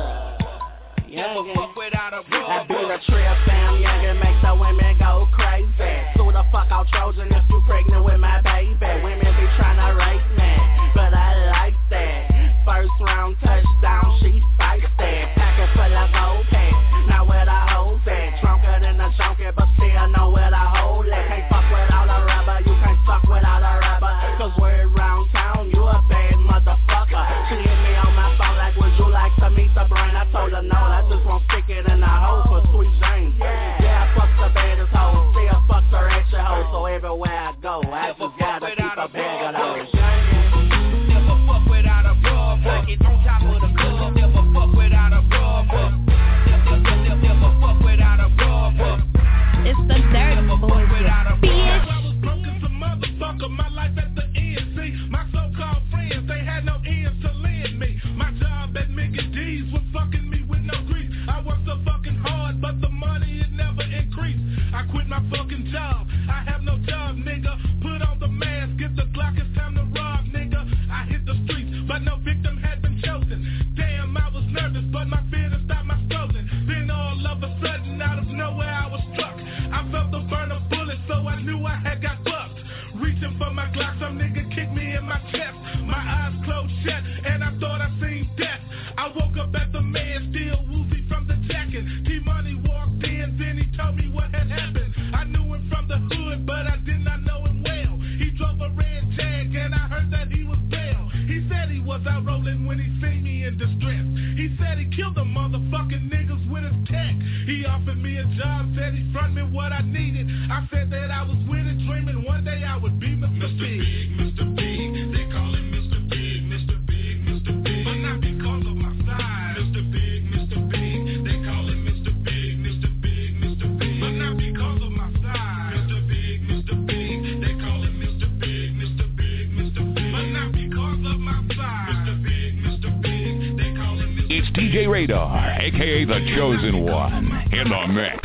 S11: Never fuck without a rub.
S1: I be the trail fam, young and make the women go crazy. Sue the fuck out Trojan if you pregnant with my baby. Women be tryna rape me, but I like that. First round touchdown, she spicy. Packet full of gold packs, now where the hoes at? Drunker than a junkie, but still know where the hole at. Can't fuck without a rubber, you can't fuck without a rubber. Cause we're around town, you a bad motherfucker. She hit me on my phone like, would you like to meet the brain? I told her no, I just won't stick it in the hole for sweet James. Yeah, I fuck the baddest hoe, still fuck the ratchet hoe. So everywhere I go, I just gotta keep a bag of those.
S11: Never fuck without a rub. Like it on top of the club. Never fuck without a rub. Never fuck without a rub.
S17: It's the dirty boys, bitch.
S23: I was broke as a motherfucker, my life at the end. See, my so-called friends, they had no ends to lend me. My job at Mickey D's was fucking me with no grease. I worked so fucking hard, but the money it never increased. I quit my fucking job, I have no job, nigga. Put on the mask, get the Glock, it's time to rob, nigga. I hit the streets, but no victim had been chosen. Damn, I was nervous, but my fear to stop my stolen. Then all of a sudden, out of nowhere, I was struck. I felt the burn of bullets, so I knew I had got bucked. Reaching for my Glock, some nigga kicked me in my chest. My eyes closed shut, and I thought I seen death. I woke up at the man, still woozy from the jacket. T-Money walked in, then he told me what had happened. I knew him from the hood, but I did not know him well. He drove a red Jag, and I heard that he was bail. He said he was out rolling when he seen me in distress. He said he killed the motherfucking niggas with his tech. He offered me a job, said he front me what I needed. I said that I was with it, dreaming one day I would be Mr. Big. Mr. Big, they call him Mr. Big, Mr. Big, Mr. Big. But not because of my size. Mr. Big, Mr. Big, they call him Mr. Big, Mr. Big, Mr. Big. But not because of my size. Mr. Big, Mr. Big, they call him Mr. Big, Mr. Big, Mr. Big. But not because of my size. Mr. Big, Mr. Big, they call him Mr.
S21: It's DJ Radar, aka The Chosen One, in the mix.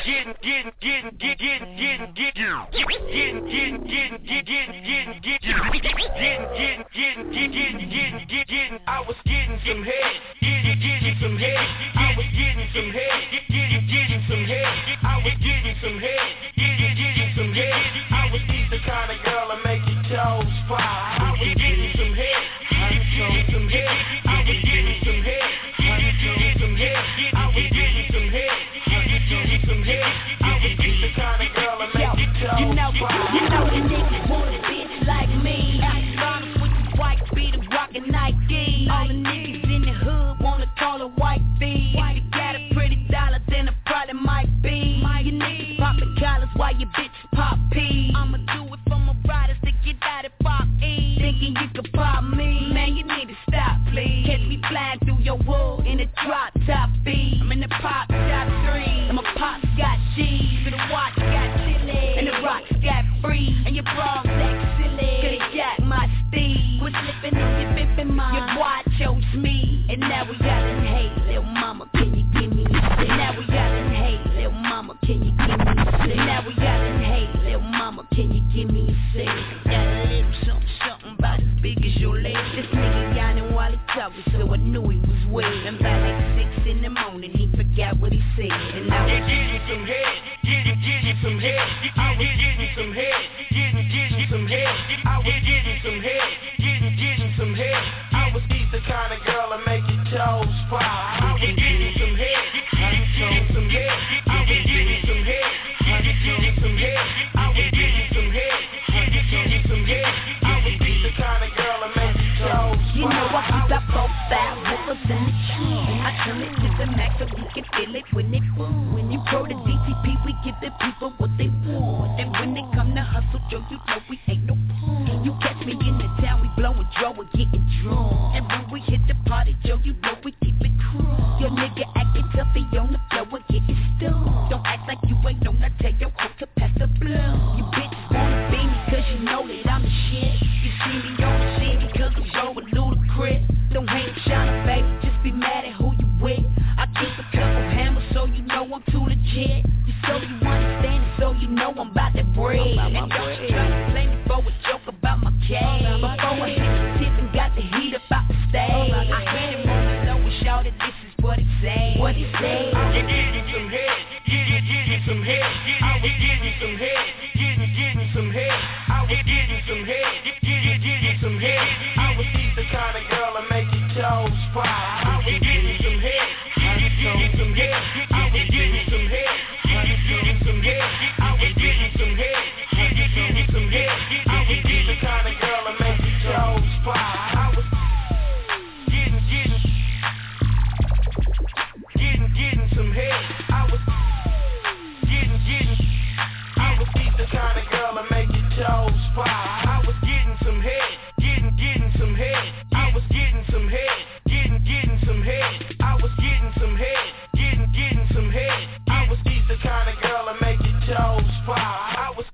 S11: I was getting some head, getting some head. I was getting some head, getting some head. I was getting some head, getting some head. I was the kind of girl that make your toes fly. I was getting some head, getting some head. I was getting some head, getting some head. I was getting some head, getting some head. I was the kind of girl that make your toes fly.
S22: You know the niggas want a bitch like me. Honest with the white beat and rockin' Nike. All the niggas in the hood wanna call her white bee. If you got a pretty dollar, then it probably might be. You niggas poppin' collars while your bitches pop peas. I'ma do it for my riders to get out of pop E. Thinking you could pop me, man, you need to stop, please. Catch me flying through your wood in a drop top B. I'm in the pop top 3, and my pops got cheese, and the watch got chili, and the rocks got free, and your bras act silly. Could've jacked my steed, was slipping in your bippin' mine. Your boy chose me, and now we yellin', hey, little mama, can you give me a stick? Now we yellin', hey, little mama, can you give me a stick? Now we yellin', hey, little mama, can you give me a stick? Got a little something about as big as your leg. This nigga yawning while he talking, so I knew he was weird. And by like 6 in the morning, he forgot what he said. And now
S11: I'm getting some head, getting some head. I was getting some head, getting some head. I was getting some head, getting some head. I was the kind of girl that make your toes fly. I was getting some head, getting some head. I was getting some head, getting some head. I was getting some head, getting some head. I was the kind of girl that make your toes fly.
S22: You know I keep that profile, whippers in the tree. I turn it to the max so you can feel it when it boom. When you go to DTP, we give the people what they want. And when they come to hustle, Joe, you know we ain't no punk. You catch me in the town, we blowin' draw, we getting drunk. And when we hit the party, Joe, you know we keep it crunk. Your nigga acting tough, he on the floor, we getting stoned. Don't act like you ain't known, I tell your hoe to pass the blow. You bitches wanna be me, cause you know that I'm the shit. You see me on the city, cause I'm Joe with Ludacris. Don't hate China, baby, just be mad at who you with. I keep a couple hammers, so you know I'm too legit. You so you understand it, so you
S3: know I'm about that bread. And don't you try to play me for a joke about my cash. Before I hit the tip and got the heat up out the stage. I had him on the low and shouted, this is what he said. What he said.
S11: Getting some head, getting some head. I was getting some head, getting some head. I was getting some head, getting some head. I was the kind of girl that make your toes pop. I was getting some head, getting some head. I was getting some head, getting some head. I was getting some head, getting some head. I was the kind of girl that make your toes pop. I was getting some head. I was the kind of girl that make your toes pop. I was getting some head, getting some head. I was getting some head, getting some head. I was getting some head, getting some head. I was the kind of girl that make your toes pop. I was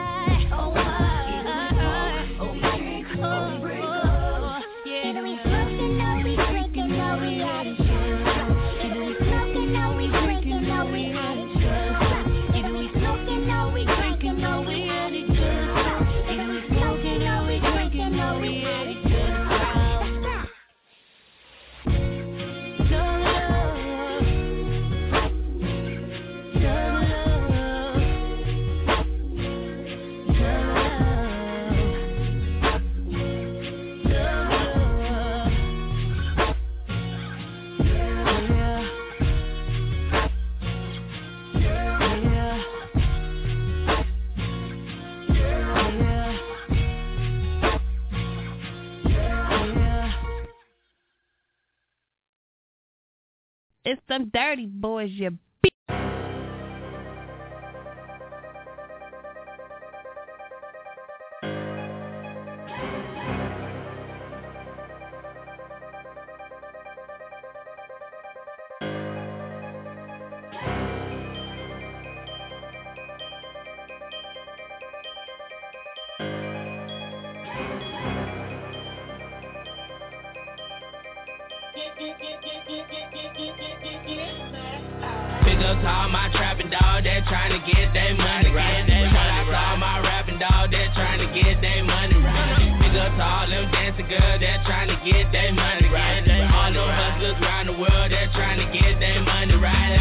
S3: Either we smoking
S17: It's them dirty boys, you
S16: Big up to all my trapping dog that trying to get their money right. Shout out to all my rapping dog that trying to get their money right. Big up to all them dancing girls that trying to get their money right. All them hustlers around the world that trying to get their money right.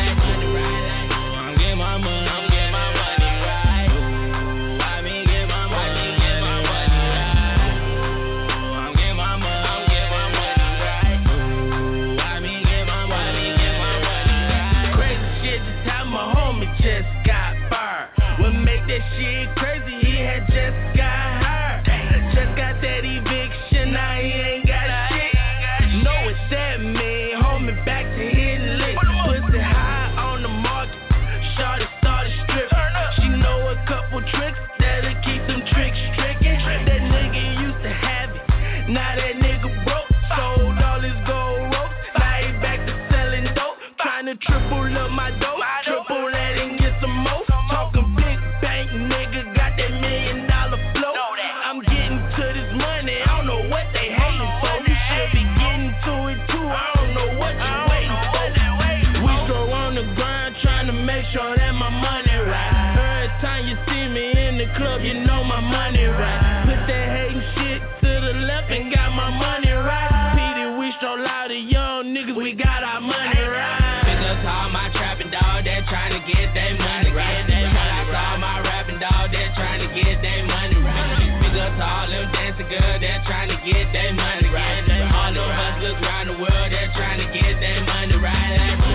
S16: I'm getting my money. I'm getting my money right. I mean get my money. Get my money right. I'm getting my money. I'm getting my money right. I mean get my money. Get my money right. Crazy shit, this time my homie just got fired. What make that shit crazy? He had just got hired. Just got that eviction, now he ain't got shit. Know what that mean? Homie back to hitting licks. Pussy high on the market. Shawty started stripping. She know a couple tricks that'll keep them tricks tricking. That nigga used to have it. Now that nigga broke. Sold all his gold ropes. Now he back to selling dope. Trying to triple up my dope. Triple that and get some more. Talking big bank, nigga. Got that $1 million flow. I'm getting to this money. I don't know what they hating for. You should be getting to it too. I don't know what you waiting for. We so on the grind trying to make sure that my money right. Every time you see me in the club, you know my money right. Put that hating shit to the left and got my money right. Petey, we so loud, the young niggas, we got our money right. Big up to all my trapping dog that trying to get their money right. Shout out to all my rapping dog that trying to get their money right. Big up to all them dancing girls that trying to get their money right. All them hustlers around the world that trying to get their money right.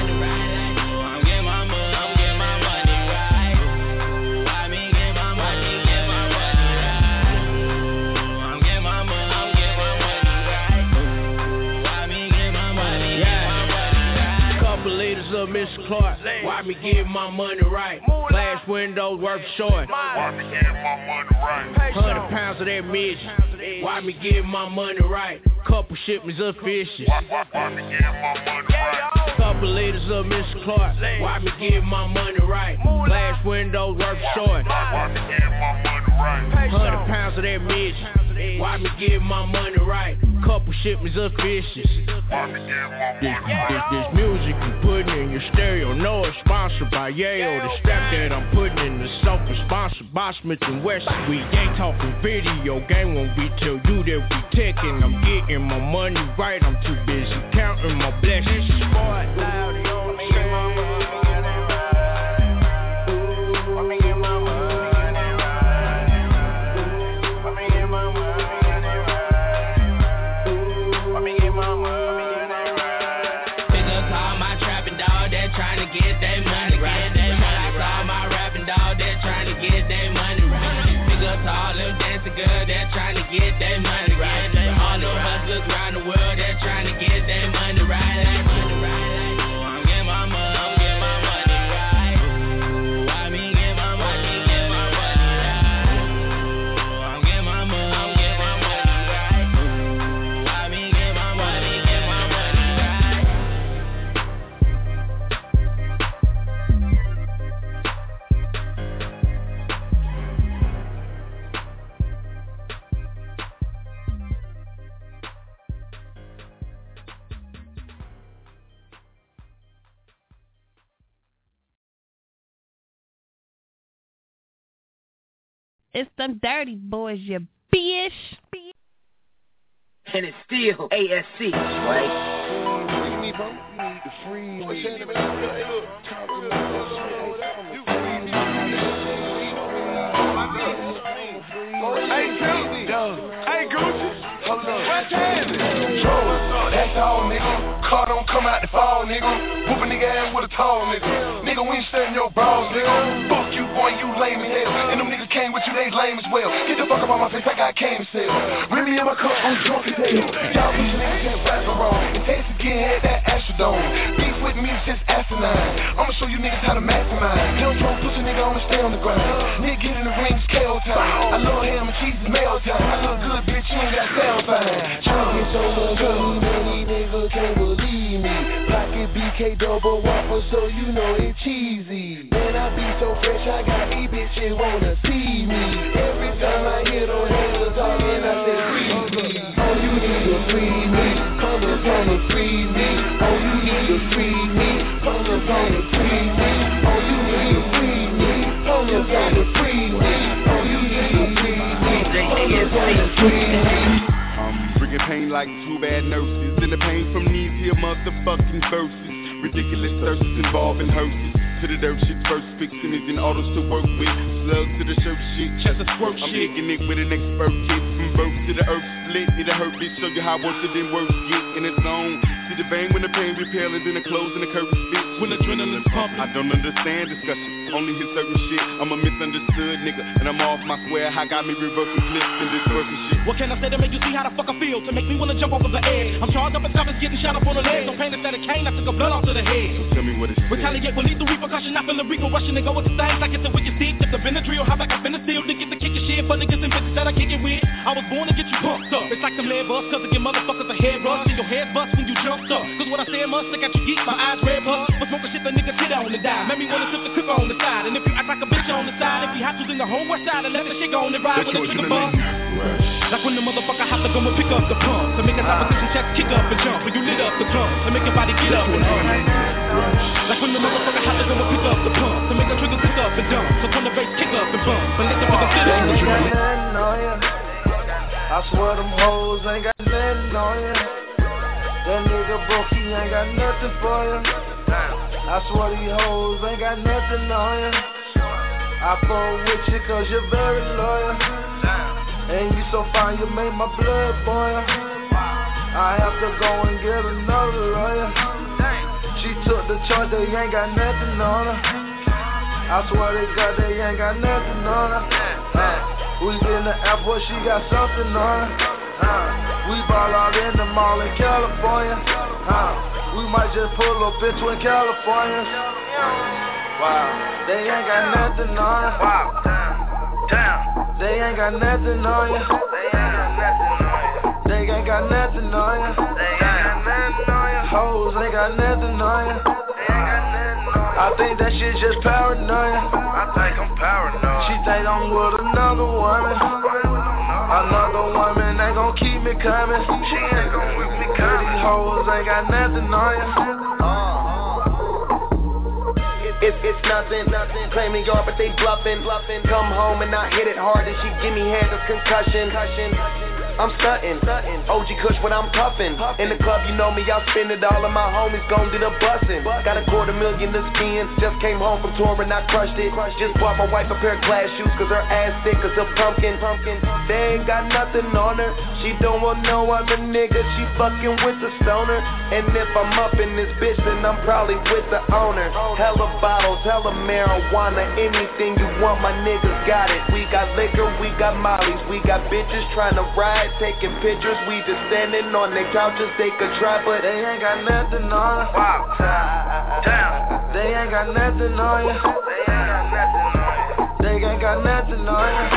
S16: I'm getting my money. I'm getting my money right. I mean get my money. Get my money right. I'm getting my money. I'm getting my money right. I mean get my money. Get my money right. Couple liters of Mr. Clark. Why me get my money right? Glass windows worth short.
S14: Why me get my money right?
S16: 100 pounds of that midget. Why me get my money right? Couple shipments of fishes.
S14: Why me get my money right?
S16: Couple liters of Mr. Clark. Why me get my money right? Glass windows worth short.
S14: Why me get my money right?
S16: 100 pounds of that midget. Why me get my money right? Couple shipments of fishes.
S14: Why me get my money right?
S16: This music you putting in your stereo, know it's sponsored by Yale. The strap that I'm putting in the soap is sponsored by Smith & Wesson. We ain't talking video game when we tell you that we taking. I'm getting my money right, I'm too busy counting my blessings. Boy, loud, on me, get my money right. Let me get my money right. Let me get my money right. Let me get my money right. Big up to all my trapping dog that trying to get their money right. Shout out to all my rapping dog that trying to get their money right. Big up to all them dancing girls that trying to get their money right. All them hustlers around the world that trying to get their money right. I'm getting my money. I'm getting my money right. I mean get my money. Get my money right. I'm getting my money. I'm getting my money right. I mean get my money. Get my money right.
S17: It's them dirty boys, you bitch.
S3: And it's still ASC, right?
S14: What you need, bro? You need the free. What's your name? Hey, look. Talk to me. Hey, Tim. Hey, Gucci. Hold up. What's happening? That's all, nigga. Car don't come out the fall, nigga. Whoop a nigga ass with a tall nigga. Nigga, we ain't stunning your bras, nigga. Fuck you, boy, you lame as hell. And them niggas came with you, they lame as well. Get the fuck up on my face, I got cane to sell. Remy in my cup, I'm drunk as hell. Y'all bitch niggas can't rap around. And Texas again had that Astrodome. Beef with me, shit's asinine. I'ma show you niggas how to mastermind. Young drunk pussy nigga only stay on the grind. Nigga get in the ring, scale time. I love ham and cheese is mail time. I look good, bitch, you ain't got sound fine. Trying so much good, many niggas can't believe me. Pocket BK double waffle, so you know it's cheesy. Man, I be so fresh, I got these bitches wanna see me. Every time I hear those haters talking, I say free me. Oh, you need to free me. Come upon to free me. Oh, you need to free me. Come upon to free me. Oh, you need to free me. Come upon to free me. Oh, you need to free me. Come upon to free me.
S4: Bringing pain like two bad nurses. And the pain from these here motherfucking verses. Ridiculous thirsts involving hearses. To the dirt shit first, fixing it in autos to work with. Slugs to the shirt shit, chest of squirt shit. I'm kicking it with an expert kit. From birth to the earth split, it'll hurt bitch. Show you how worse it than worse get in its own. See the vein when the pain repellers in the clothes and the curtains fit. When adrenaline's pumping, I don't understand discussion. Only his certain shit. I'm a misunderstood nigga, and I'm off my square. I got me reversing clips and dispersing shit.
S23: What can I say to make you see how the fuck I feel? To make me wanna jump off of the edge. I'm charged up and stopping, getting shot up on the legs. No pain instead of cane, I took a blood off to the head.
S4: So tell me what it is.
S23: Retaliate with lethal repercussion. I feel the regal rushing and go with the things like it's a wicked stick. If the Benadryl, how back I finna steal to get the kick of shit for niggas and bitches that I kick it with. I was born to get you pumped up. It's like some lead bust, cause it get motherfuckers a head rush. And your head bust when you jumped up. Cause what I say must stick at you geek, my eyes red puff. But smoking shit the niggas hit on the die. Made me wanna flip the clip on the side. And if you act like a bitch on the side, if we have to in the whole west side and let the shit go on the ride with the trigger bump. Like when the motherfucker have to go and pick up the pump. To make a opposition check, kick up and jump. When you lit up the club, to make your body get up and hump. Like when the motherfucker have to go and pick up the pump. To make the trigger pick up and dump. So turn the bass, kick up and bump. But let the nigga sit up and drum.
S5: I swear them hoes ain't got nothing on ya. That nigga broke, he ain't got nothing for ya. I swear these hoes ain't got nothing on ya. I fuck with you cause you're very loyal. And you so fine, you made my blood boil. I have to go and get another lawyer. She took the charge, they ain't got nothing on her. I swear they ain't got nothing on her. We in the airport, she got something on her. We ball out in the mall in California. We might just pull up in Twin Californias. Wow, they ain't got nothing on her. Wow, damn. They ain't got nothing on ya. They ain't got nothing on ya. Hoes ain't got nothing on ya. I think that shit just paranoia. I think I'm paranoid. She think I'm with another woman. Another woman ain't gon' keep me coming. She ain't gon' keep me coming. These hoes ain't got nothing on ya.
S7: It's nothing, claiming yard but they bluffing. Come home and I hit it hard and she give me head of concussion. I'm stuntin', OG Kush when I'm puffin'. In the club, you know me, I'll spend it all, and my homies gon' do the bustin'. Got $250,000 to spend, just came home from touring, I crushed it. Just bought my wife a pair of glass shoes, cause her ass thick as a pumpkin. They ain't got nothing on her, she don't want no other nigga, she fucking with the stoner. And if I'm up in this bitch, then I'm probably with the owner. Hella bottles, hella marijuana, anything you want, my niggas got it. We got liquor, we got mollies, we got bitches trying to ride, taking pictures, we just standing on their couches, they could try, but
S5: they ain't got nothing on her. Wow, damn. They ain't got nothing on ya. They ain't got nothing on ya.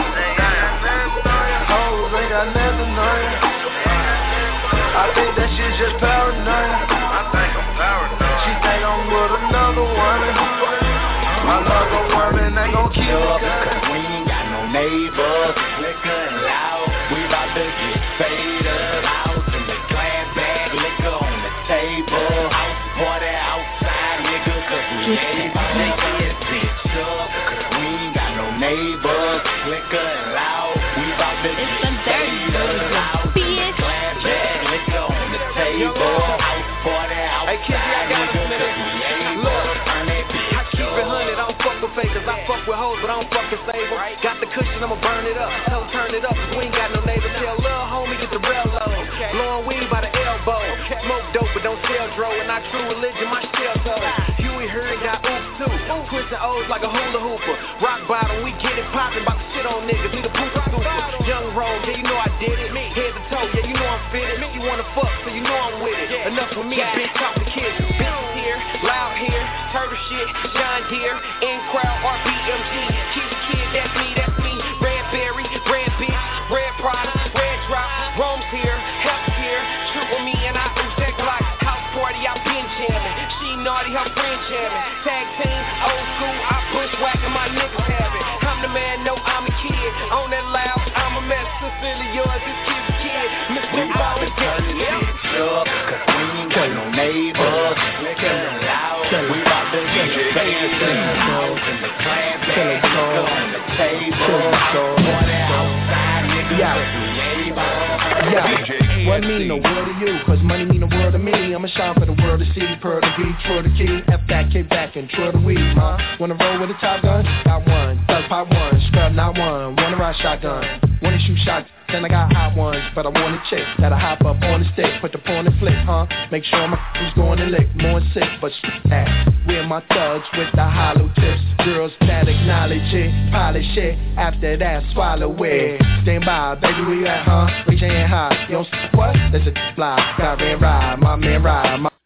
S5: Hoes ain't got nothing on ya. I think that shit just paranoia. I think I'm paranoid. She think I'm with another woman. Another woman ain't gon' keep me
S12: cause we ain't got no neighbors, liquor and loud. We bout to get paid up. House in the glad bag, liquor on the table. House party outside, nigga, cause we ain't take this bitch up. Cause we ain't got no neighbors, liquor and loud. We bout to get paid up. House in the glad bag, liquor on the table. House party outside, nigga, cause we ain't turn that bitch up. I keep it 100, I don't fuck with fakers. I fuck with hoes, but I don't fucking save them. Got the cushion, I'ma burn it up. Tell them turn it up, cause we ain't got no neighbors. Tell lil' homie get the railroad. Blowing weed by the elbow. Smoke dope, but don't sell dro. And our true religion, my shell toe. Huey Heard got oops too. Twisting O's like a hula hooper. Rock bottom, we get it poppin'. Bout to shit on niggas, need a pooper scooper. Young road, yeah, you know I did it. Head to toe, yeah, you know I'm fitted. You wanna fuck, so you know I'm with it. Enough for me, bitch, talk to kids. Bitches here,
S10: Loud here, turtle shit, John Deere, in crowd or BMG. Kid, that's me. Red berry, red bitch, red product, red drop. Rome's here, help's here. Shoot with me and I ooze that Glock. House party, I been jamming. She naughty, her friend jamming. Tag team, old school, I bushwhacking, my niggas have it. I'm the man, no, I'm a kid. On that loud, I'm a mess. Sincerely yours, this kid. Mr. Ball is getting it.
S13: Cause we ain't got no neighbors. We about to get it fancy. House in the clan, nigga on the table. Water outside, nigga,
S15: what mean the world to you? Cause money mean the world to me. I'ma shine for the world to see. Per the beat, for the key. F that, kick back, and twirl the weed, Wanna roll with a top gun? Got one. Thug pop one. Scrub not one. Wanna ride shotgun. Wanna shoot shots. Then I got hot ones, but I want a chick that'll hop up on the stick, put the pawn and flick, Make sure my is going to lick, more sick, but that. We're my thugs with the hollow tips. Girls that acknowledge it, polish it. After that, swallow it. Stand by, baby, where you at, Raise your hand high. You don't see what? That's a fly. Got ran ride, my man ride.